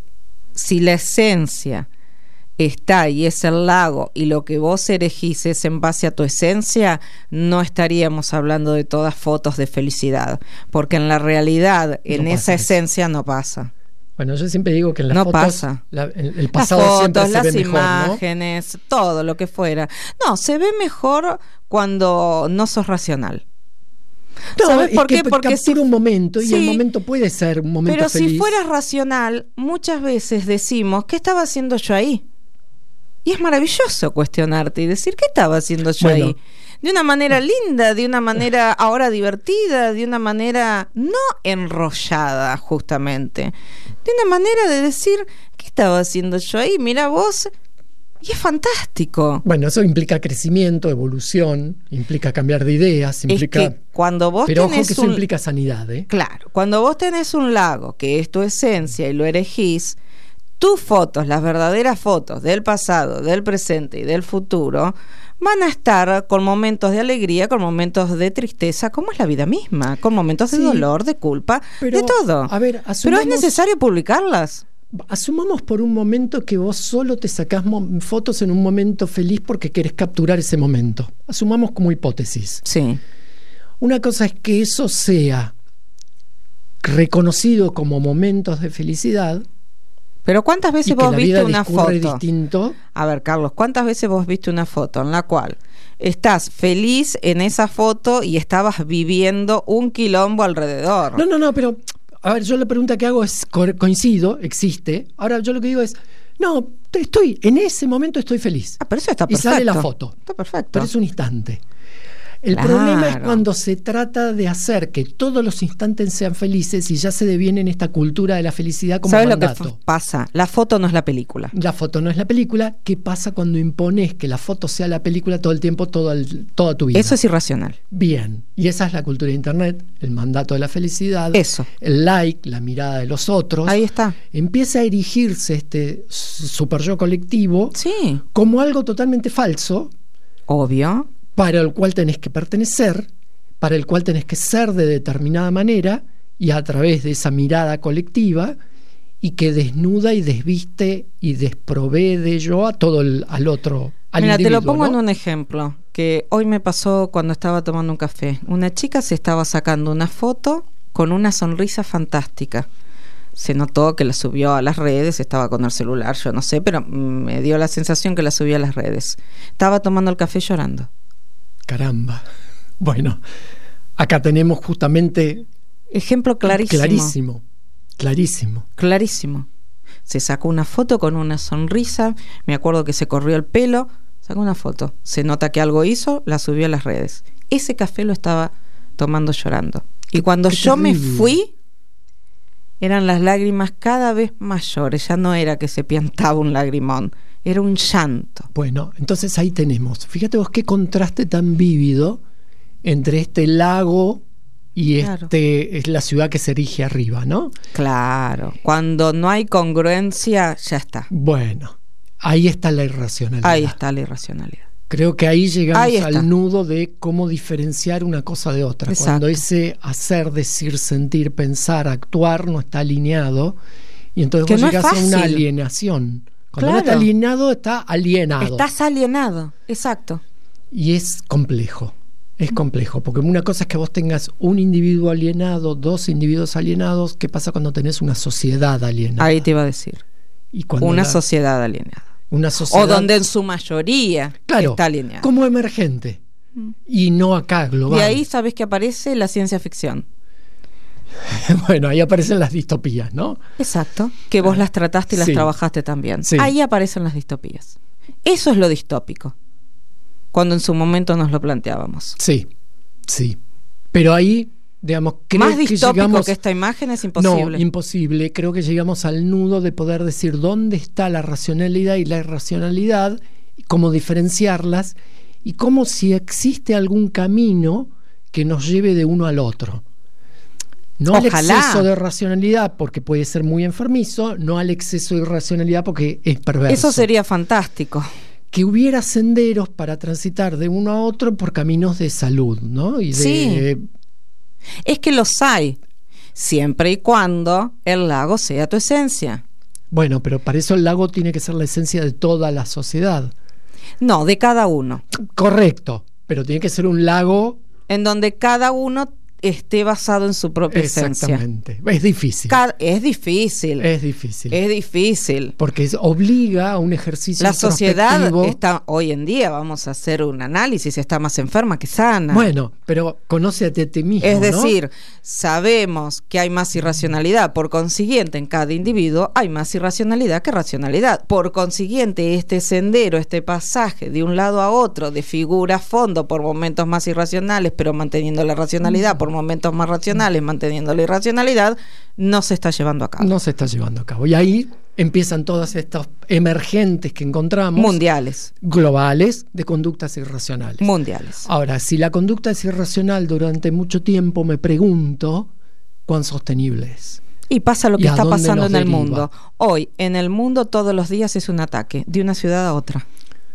Si la esencia está y es el lago y lo que vos erigís es en base a tu esencia, no estaríamos hablando de todas fotos de felicidad, porque en la realidad, en no esa esencia eso. no pasa. Bueno, yo siempre digo que en las no fotos pasa. La, el pasado las fotos, siempre se las ve mejor, imágenes, ¿no? Todo lo que fuera. No, se ve mejor cuando no sos racional. No, ¿sabes por qué? qué? Porque captura si, un momento y sí, el momento puede ser un momento pero feliz. Si fueras racional, muchas veces decimos, ¿qué estaba haciendo yo ahí? Y es maravilloso cuestionarte y decir, ¿qué estaba haciendo yo bueno, ahí? De una manera linda, de una manera ahora divertida, de una manera no enrollada justamente, de una manera de decir, ¿qué estaba haciendo yo ahí? Mira vos, y es fantástico. Bueno, eso implica crecimiento, evolución, implica cambiar de ideas, implica... Es que cuando vos pero tenés ojo que eso un... implica sanidad, ¿eh? Claro, cuando vos tenés un lago que es tu esencia y lo erigís, tus fotos, las verdaderas fotos del pasado, del presente y del futuro, van a estar con momentos de alegría, con momentos de tristeza, como es la vida misma, con momentos sí, de dolor, de culpa, pero, de todo. A ver, asumamos, pero es necesario publicarlas. Asumamos por un momento que vos solo te sacás fotos en un momento feliz porque querés capturar ese momento. Asumamos como hipótesis. Sí. Una cosa es que eso sea reconocido como momentos de felicidad. Pero ¿cuántas veces vos viste una foto? Distinto. A ver, Carlos, ¿cuántas veces vos viste una foto en la cual estás feliz en esa foto y estabas viviendo un quilombo alrededor? No, no, no, pero a ver, yo la pregunta que hago es, coincido, existe. Ahora yo lo que digo es, no, estoy, en ese momento estoy feliz. Ah, pero eso está perfecto. Y sale la foto. Está perfecto. Pero es un instante. El claro. problema es cuando se trata de hacer que todos los instantes sean felices y ya se deviene en esta cultura de la felicidad como ¿Sabes mandato. lo que pasa? La foto no es la película. La foto no es la película. ¿Qué pasa cuando impones que la foto sea la película todo el tiempo, todo el, toda tu vida? Eso es irracional. Bien. Y esa es la cultura de Internet, el mandato de la felicidad. Eso. El like, la mirada de los otros. Ahí está. Empieza a erigirse este super yo colectivo sí. como algo totalmente falso. Obvio. Para el cual tenés que pertenecer, para el cual tenés que ser de determinada manera y a través de esa mirada colectiva y que desnuda y desviste y desprovee de yo a todo el al otro, al Mira, individuo, te lo pongo ¿no? en un ejemplo que hoy me pasó cuando estaba tomando un café. Una chica se estaba sacando una foto con una sonrisa fantástica. Se notó que la subió a las redes, estaba con el celular, yo no sé, pero me dio la sensación que la subió a las redes. Estaba tomando el café llorando. Caramba. Bueno, acá tenemos justamente... Ejemplo clarísimo. Clarísimo, clarísimo. Clarísimo. Se sacó una foto con una sonrisa, me acuerdo que se corrió el pelo, sacó una foto. Se nota que algo hizo, la subió a las redes. Ese café lo estaba tomando llorando. Y cuando yo me fui, eran las lágrimas cada vez mayores. Ya no era que se piantaba un lagrimón. Era un llanto. Bueno, entonces ahí tenemos. Fíjate vos qué contraste tan vívido entre este lago y claro. este es la ciudad que se erige arriba, ¿no? Claro. Cuando no hay congruencia, ya está. Bueno, ahí está la irracionalidad. Ahí está la irracionalidad. Creo que ahí llegamos Ahí está. al nudo de cómo diferenciar una cosa de otra. Exacto. Cuando ese hacer, decir, sentir, pensar, actuar no está alineado, y entonces Que vos no es llegás a una fácil. alienación. Cuando no Claro. está alineado, está alienado. Estás alienado, exacto. Y es complejo. Es complejo, porque una cosa es que vos tengas un individuo alienado, dos individuos alienados. ¿Qué pasa cuando tenés una sociedad alienada? Ahí te iba a decir. Y cuando Una la- sociedad alienada. una sociedad, O donde en su mayoría claro, está alineada. como emergente, y no acá global. Y ahí sabes que aparece la ciencia ficción. Bueno, ahí aparecen las distopías, ¿no? Exacto. Que vos las trataste y las Sí. trabajaste también. Sí. Ahí aparecen las distopías. Eso es lo distópico. Cuando en su momento nos lo planteábamos. Sí, sí. Pero ahí, digamos, creo Más que distópico llegamos... que esta imagen es imposible. No, imposible. Creo que llegamos al nudo de poder decir dónde está la racionalidad y la irracionalidad, y cómo diferenciarlas, y cómo si existe algún camino que nos lleve de uno al otro. No al Ojalá. exceso de racionalidad, porque puede ser muy enfermizo, no al exceso de irracionalidad, porque es perverso. Eso sería fantástico. Que hubiera senderos para transitar de uno a otro por caminos de salud, ¿no? Y de, Sí. Es que los hay, siempre y cuando el lago sea tu esencia. Bueno, pero para eso el lago tiene que ser la esencia de toda la sociedad. No, de cada uno. Correcto, pero tiene que ser un lago. En donde cada uno esté basado en su propia esencia. Exactamente. Es difícil. Ca- Es difícil. Es difícil. Es difícil. Porque es- obliga a un ejercicio La sociedad introspectivo. está, hoy en día, vamos a hacer un análisis, está más enferma que sana. Bueno, pero conócete a ti mismo. Es ¿no? decir, sabemos que hay más irracionalidad, por consiguiente en cada individuo hay más irracionalidad que racionalidad. Por consiguiente, este sendero, este pasaje de un lado a otro, de figura a fondo, por momentos más irracionales, pero manteniendo la racionalidad, por momentos más racionales, manteniendo la irracionalidad, no se está llevando a cabo. no se está llevando a cabo. Y ahí empiezan todas estas emergentes que encontramos. Mundiales, Globales de conductas irracionales. mundiales. Ahora, si la conducta es irracional durante mucho tiempo, me pregunto cuán sostenible es. Y pasa lo ¿Y que a está dónde pasando nos en el deriva? mundo. Hoy, en el mundo, todos los días es un ataque, de una ciudad a otra.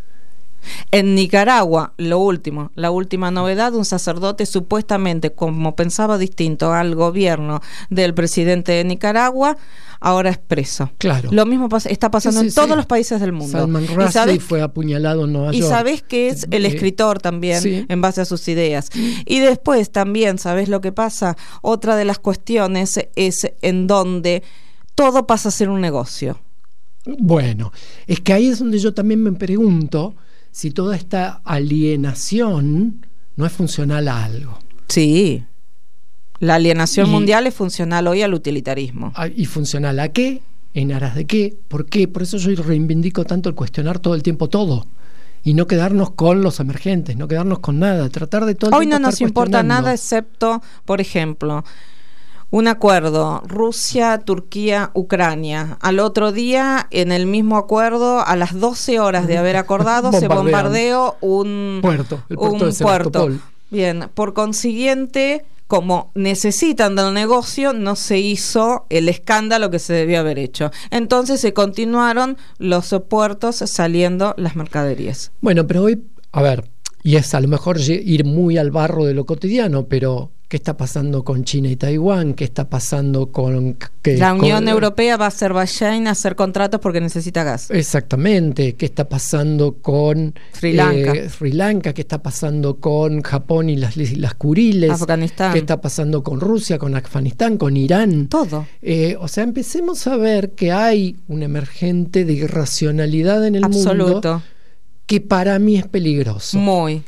En Nicaragua, lo último, la última novedad, un sacerdote supuestamente, como pensaba distinto al gobierno del presidente de Nicaragua, ahora es preso. Claro. Lo mismo pas- está pasando Sí, sí, en todos sí. los países del mundo. Salman ¿Y Rushdie sabes, fue apuñalado en Nueva y York. sabes que es el Eh, escritor también, sí. en base a sus ideas? Y después también, ¿sabes lo que pasa? Otra de las cuestiones es en donde todo pasa a ser un negocio. Bueno, es que ahí es donde yo también me pregunto si toda esta alienación no es funcional a algo. Sí. La alienación Y- mundial es funcional hoy al utilitarismo. Ah, ¿y funcional a qué? ¿En aras de qué? ¿Por qué? Por eso yo reivindico tanto el cuestionar todo el tiempo todo. Y no quedarnos con los emergentes, no quedarnos con nada, tratar de todo el Hoy no tiempo nos estar importa cuestionando. nada excepto, por ejemplo, un acuerdo Rusia, Turquía, Ucrania. Al otro día, en el mismo acuerdo, a las doce horas de haber acordado, se Bombardean. bombardeó un Puerto, el puerto un de Sebastopol. Bien, por consiguiente, como necesitan del negocio, no se hizo el escándalo que se debía haber hecho. Entonces se continuaron los puertos saliendo las mercaderías. Bueno, pero hoy, a ver, y es a lo mejor ye- ir muy al barro de lo cotidiano, pero ¿qué está pasando con China y Taiwán? ¿Qué está pasando con... Que, La Unión con- Europea va a Azerbaiyán a hacer contratos porque necesita gas. Exactamente, ¿qué está pasando con Sri Lanka. eh, Sri Lanka? ¿Qué está pasando con Japón y las Islas Kuriles? Afganistán. ¿Qué está pasando con Rusia, con Afganistán, con Irán? Todo. Eh, o sea, empecemos a ver que hay un emergente de irracionalidad en el mundo Absoluto. que para mí es peligroso. Muy.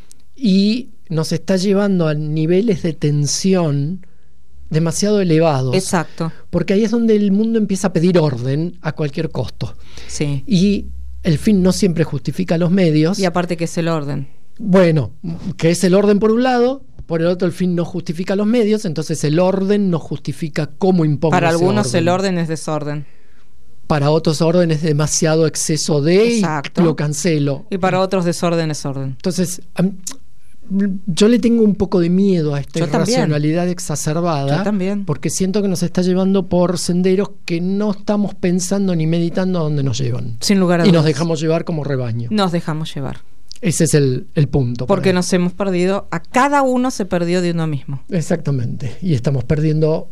Y nos está llevando a niveles de tensión demasiado elevados. Exacto. Porque ahí es donde el mundo empieza a pedir orden a cualquier costo. Sí. Y el fin no siempre justifica los medios. Y aparte que es el orden. Bueno, que es el orden por un lado, por el otro el fin no justifica los medios, entonces el orden no justifica cómo impongo Para ese algunos orden. el orden es desorden. Para otros orden es demasiado exceso de Exacto. y lo cancelo. Y para otros desorden es orden. Entonces, am- yo le tengo un poco de miedo a esta Yo también. irracionalidad exacerbada. Yo también. Porque siento que nos está llevando por senderos que no estamos pensando ni meditando a dónde nos llevan. Sin lugar a Y nos dudas. dejamos llevar como rebaño. Nos dejamos llevar. Ese es el, el punto. Porque nos hemos perdido, a cada uno se perdió de uno mismo. Exactamente. Y estamos perdiendo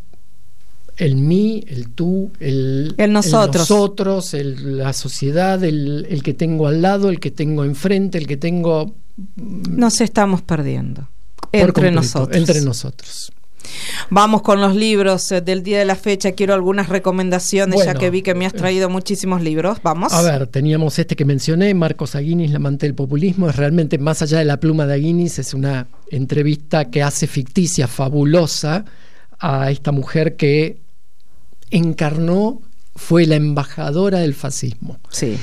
el mí, el tú, el, el nosotros, el nosotros el, la sociedad, el, el que tengo al lado, el que tengo enfrente, el que tengo... Nos estamos perdiendo. Entre completo, nosotros. Entre nosotros. Vamos con los libros eh, del día de la fecha. Quiero algunas recomendaciones, bueno, ya que vi que me has traído muchísimos libros. Vamos. A ver, teníamos este que mencioné, Marcos Aguinis, La amante del populismo. Es realmente, más allá de la pluma de Aguinis, es una entrevista que hace ficticia, fabulosa, a esta mujer que encarnó, fue la embajadora del fascismo. Sí.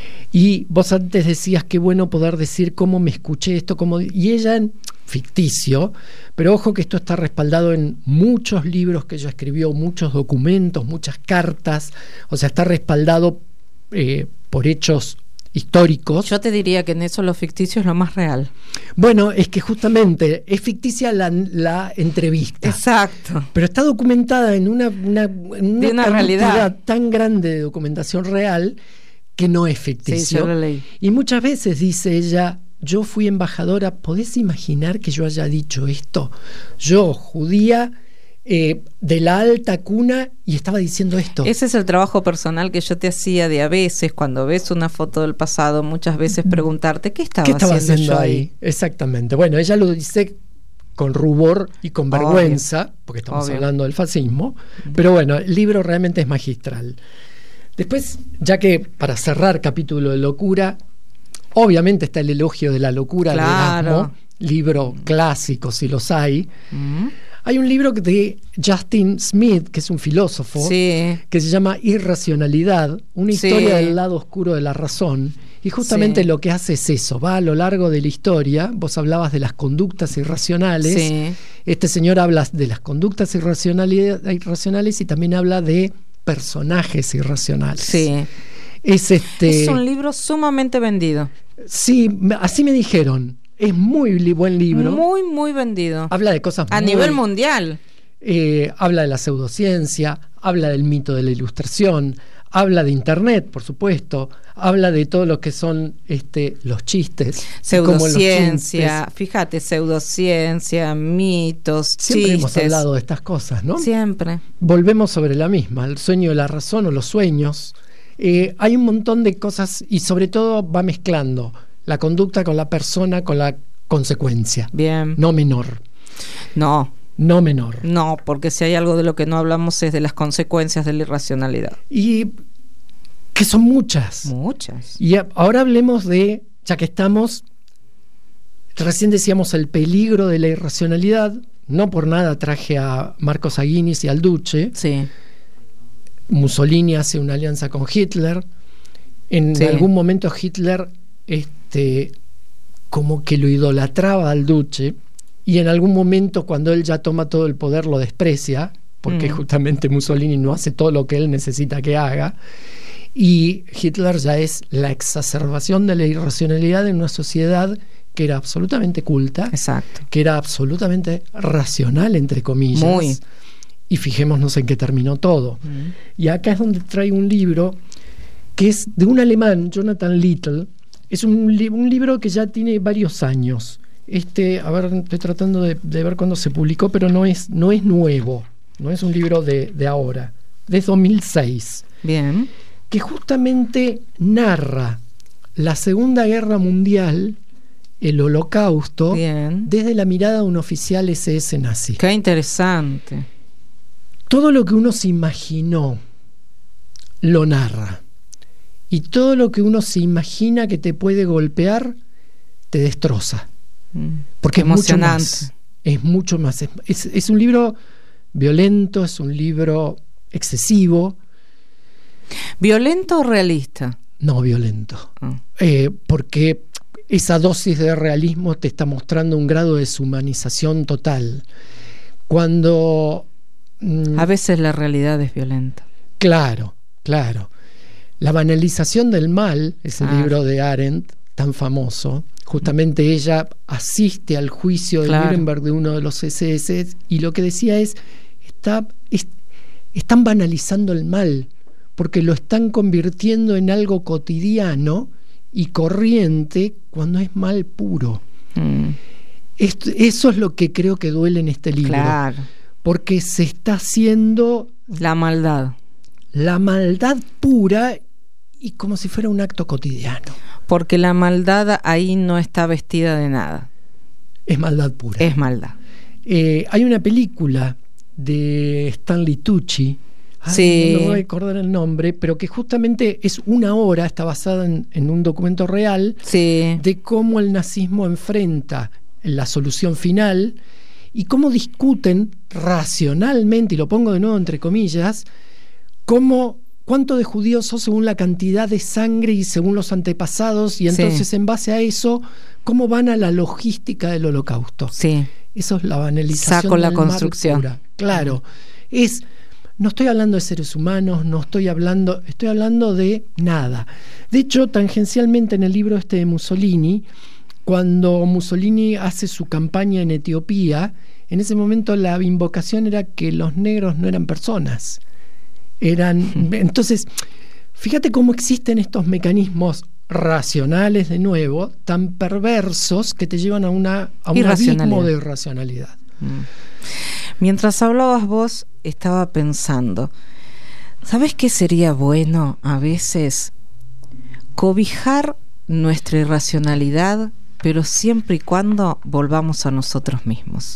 Y vos antes decías qué bueno poder decir cómo me escuché esto, cómo, y ella, ficticio, pero ojo que esto está respaldado en muchos libros que ella escribió, muchos documentos, muchas cartas, o sea, está respaldado eh, por hechos históricos. Yo te diría que en eso lo ficticio es lo más real. Bueno, es que justamente es ficticia la, la entrevista. Exacto. Pero está documentada en una, una, en una, una realidad tan grande de documentación real que no es ficticio. Sí, yo lo leí. Y muchas veces dice ella, yo fui embajadora, ¿podés imaginar que yo haya dicho esto? Yo, judía, eh, de la alta cuna, y estaba diciendo esto. Ese es el trabajo personal que yo te hacía de a veces, cuando ves una foto del pasado, muchas veces preguntarte, ¿qué estaba, ¿Qué estaba haciendo, haciendo yo ahí? ahí? Exactamente. Bueno, ella lo dice con rubor y con vergüenza, Obvio. porque estamos Obvio. hablando del fascismo, pero bueno, el libro realmente es magistral. Después, ya que para cerrar capítulo de locura, obviamente está el elogio de la locura claro. de Erasmo, libro clásico si los hay. Mm. Hay un libro de Justin Smith, que es un filósofo, sí. que se llama Irracionalidad, una historia sí. del lado oscuro de la razón. Y justamente sí. lo que hace es eso, va a lo largo de la historia. Vos hablabas de las conductas irracionales. Sí. Este señor habla de las conductas irracionales y también habla de personajes irracionales. Sí. Es, este, es un libro sumamente vendido. Sí, así me dijeron. Es muy buen libro. Muy, muy vendido. Habla de cosas a muy, nivel mundial. Eh, habla de la pseudociencia, habla del mito de la ilustración, habla de internet, por supuesto, habla de todo lo que son este, los chistes. Pseudociencia, los fíjate, pseudociencia, mitos, Siempre chistes. hemos hablado de estas cosas, ¿no? Siempre. Volvemos sobre la misma, el sueño de la razón o los sueños. Eh, hay un montón de cosas y sobre todo va mezclando la conducta con la persona, con la consecuencia. Bien. No menor. No. No menor. No, porque si hay algo de lo que no hablamos es de las consecuencias de la irracionalidad. Y que son muchas. Muchas. Y ahora hablemos de, ya que estamos, recién decíamos el peligro de la irracionalidad. No por nada traje a Marcos Aguinis y al Duce. Sí. Mussolini hace una alianza con Hitler. En sí. algún momento Hitler este, como que lo idolatraba al Duce, y en algún momento cuando él ya toma todo el poder lo desprecia, porque mm. justamente Mussolini no hace todo lo que él necesita que haga, y Hitler ya es la exacerbación de la irracionalidad en una sociedad que era absolutamente culta, exacto, que era absolutamente racional, entre comillas. Muy. Y fijémonos en qué terminó todo. Mm. Y acá es donde traigo un libro que es de un alemán, Jonathan Littl. Es un, li- un libro que ya tiene varios años. Este, a ver, estoy tratando de, de ver cuándo se publicó, pero no es, no es nuevo. No es un libro de, de ahora. De dos mil seis. Bien. Que justamente narra la Segunda Guerra Mundial, el Holocausto, bien, desde la mirada de un oficial ese ese nazi. Qué interesante. Todo lo que uno se imaginó lo narra. Y todo lo que uno se imagina que te puede golpear, te destroza. Mm, porque es mucho emocionante. más. Es mucho más. Es, es, es un libro violento, es un libro excesivo. ¿Violento o realista? No, violento. Oh. Eh, porque esa dosis de realismo te está mostrando un grado de deshumanización total. Cuando... Mm, a veces la realidad es violenta. Claro, claro. La banalización del mal, ese ah. libro de Arendt, tan famoso, justamente mm. ella asiste al juicio de claro. Nuremberg de uno de los ese ese, y lo que decía es, está, es, están banalizando el mal, porque lo están convirtiendo en algo cotidiano y corriente cuando es mal puro. Mm. Esto, eso es lo que creo que duele en este libro. Claro. Porque se está haciendo La maldad. la maldad pura y como si fuera un acto cotidiano. Porque la maldad ahí no está vestida de nada. Es maldad pura. Es maldad. Eh, hay una película de Stanley Tucci, ay, Sí. no me voy a recordar el nombre, pero que justamente es una hora, está basada en, en un documento real, Sí. de cómo el nazismo enfrenta la solución final y cómo discuten racionalmente, y lo pongo de nuevo entre comillas, cómo cuánto de judíos sos según la cantidad de sangre y según los antepasados, y entonces Sí. en base a eso, cómo van a la logística del holocausto. Sí. Eso es la banalización Saco la del mal construcción. pura. Claro, es no estoy hablando de seres humanos, no estoy hablando, estoy hablando de nada. De hecho, tangencialmente en el libro este de Mussolini, cuando Mussolini hace su campaña en Etiopía, en ese momento la invocación era que los negros no eran personas. Eran, entonces, fíjate cómo existen estos mecanismos racionales, de nuevo, tan perversos que te llevan a una a un abismo de irracionalidad. Mm. Mientras hablabas vos, estaba pensando, ¿sabes qué sería bueno a veces? Cobijar nuestra irracionalidad, pero siempre y cuando volvamos a nosotros mismos.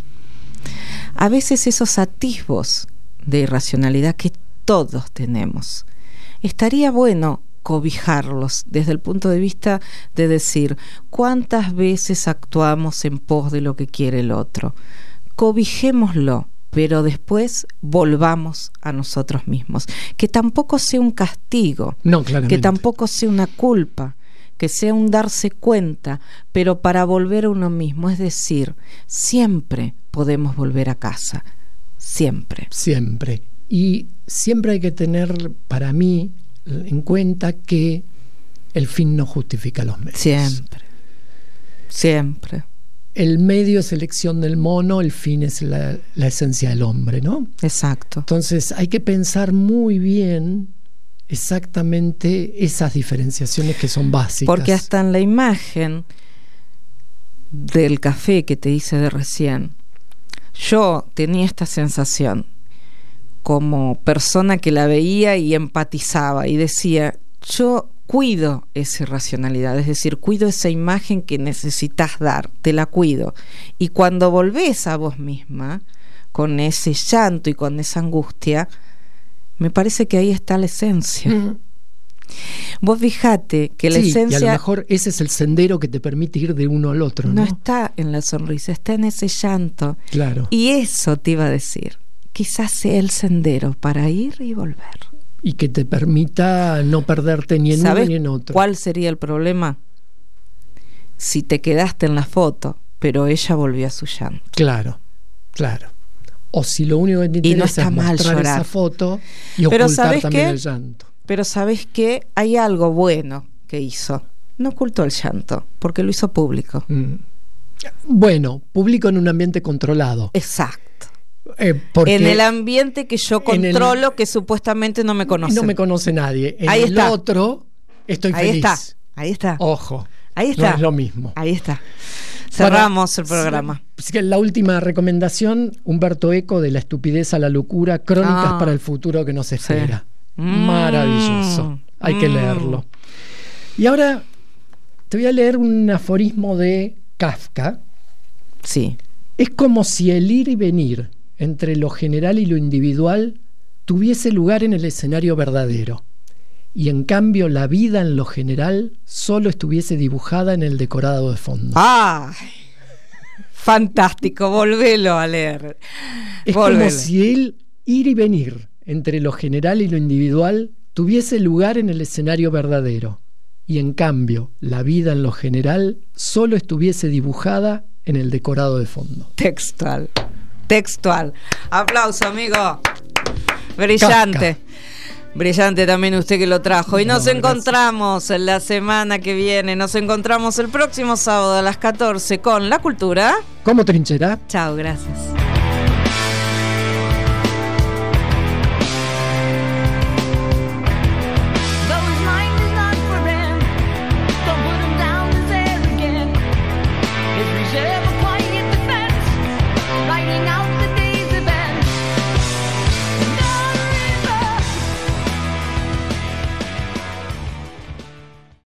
A veces esos atisbos de irracionalidad que todos tenemos, estaría bueno cobijarlos desde el punto de vista de decir cuántas veces actuamos en pos de lo que quiere el otro. Cobijémoslo, pero después volvamos a nosotros mismos. Que tampoco sea un castigo, No, claramente. que tampoco sea una culpa, que sea un darse cuenta, pero para volver a uno mismo. Es decir, siempre podemos volver a casa, siempre. Siempre. Y siempre hay que tener, para mí, en cuenta que el fin no justifica los medios. Siempre, siempre. El medio es elección del mono, el fin es la, la esencia del hombre, ¿no? Exacto. Entonces hay que pensar muy bien exactamente esas diferenciaciones que son básicas. Porque hasta en la imagen del café que te hice de recién, yo tenía esta sensación como persona que la veía y empatizaba y decía, yo cuido esa irracionalidad, es decir, cuido esa imagen que necesitas dar, te la cuido. Y cuando volvés a vos misma, con ese llanto y con esa angustia, me parece que ahí está la esencia. Mm. Vos fijate que la Sí, esencia... y a lo mejor ese es el sendero que te permite ir de uno al otro, ¿no? no está en la sonrisa, está en ese llanto. Claro. Y eso te iba a decir, quizás sea el sendero para ir y volver. Y que te permita no perderte ni en uno ¿Sabes ni en otro. cuál sería el problema? Si te quedaste en la foto, pero ella volvió a su llanto. Claro, claro. O si lo único que te Y no interesa está es mal mostrar llorar. esa foto y Pero ocultar ¿sabes también qué? el llanto. Pero ¿sabes qué? Hay algo bueno que hizo. No ocultó el llanto, porque lo hizo público. Mm. Bueno, publico en un ambiente controlado. Exacto. Eh, porque En el ambiente que yo en el- controlo, que supuestamente no me conoce. no me conoce nadie. En Ahí el está. otro estoy Ahí feliz. está, ahí está. Ojo. Ahí está. No es lo mismo. Ahí está. Cerramos Para- el programa. Así que la última recomendación, Humberto Eco, de La estupidez a la locura, crónicas Ah. para el futuro que nos espera. Mm. Maravilloso. Hay que Mm. leerlo. Y ahora te voy a leer un aforismo de Kafka. Sí. Es como si el ir y venir entre lo general y lo individual tuviese lugar en el escenario verdadero, y en cambio la vida en lo general solo estuviese dibujada en el decorado de fondo. ¡Ay! Fantástico, volvelo a leer. Es Volvelo. como si el ir y venir entre lo general y lo individual tuviese lugar en el escenario verdadero, y en cambio la vida en lo general solo estuviese dibujada en el decorado de fondo. Textual. Textual. Aplauso, amigo. Brillante. Kafka. Brillante también usted que lo trajo. Y No, nos gracias. encontramos la semana que viene. Nos encontramos el próximo sábado a las catorce con La Cultura. ¿Cómo trinchera? Chao, gracias.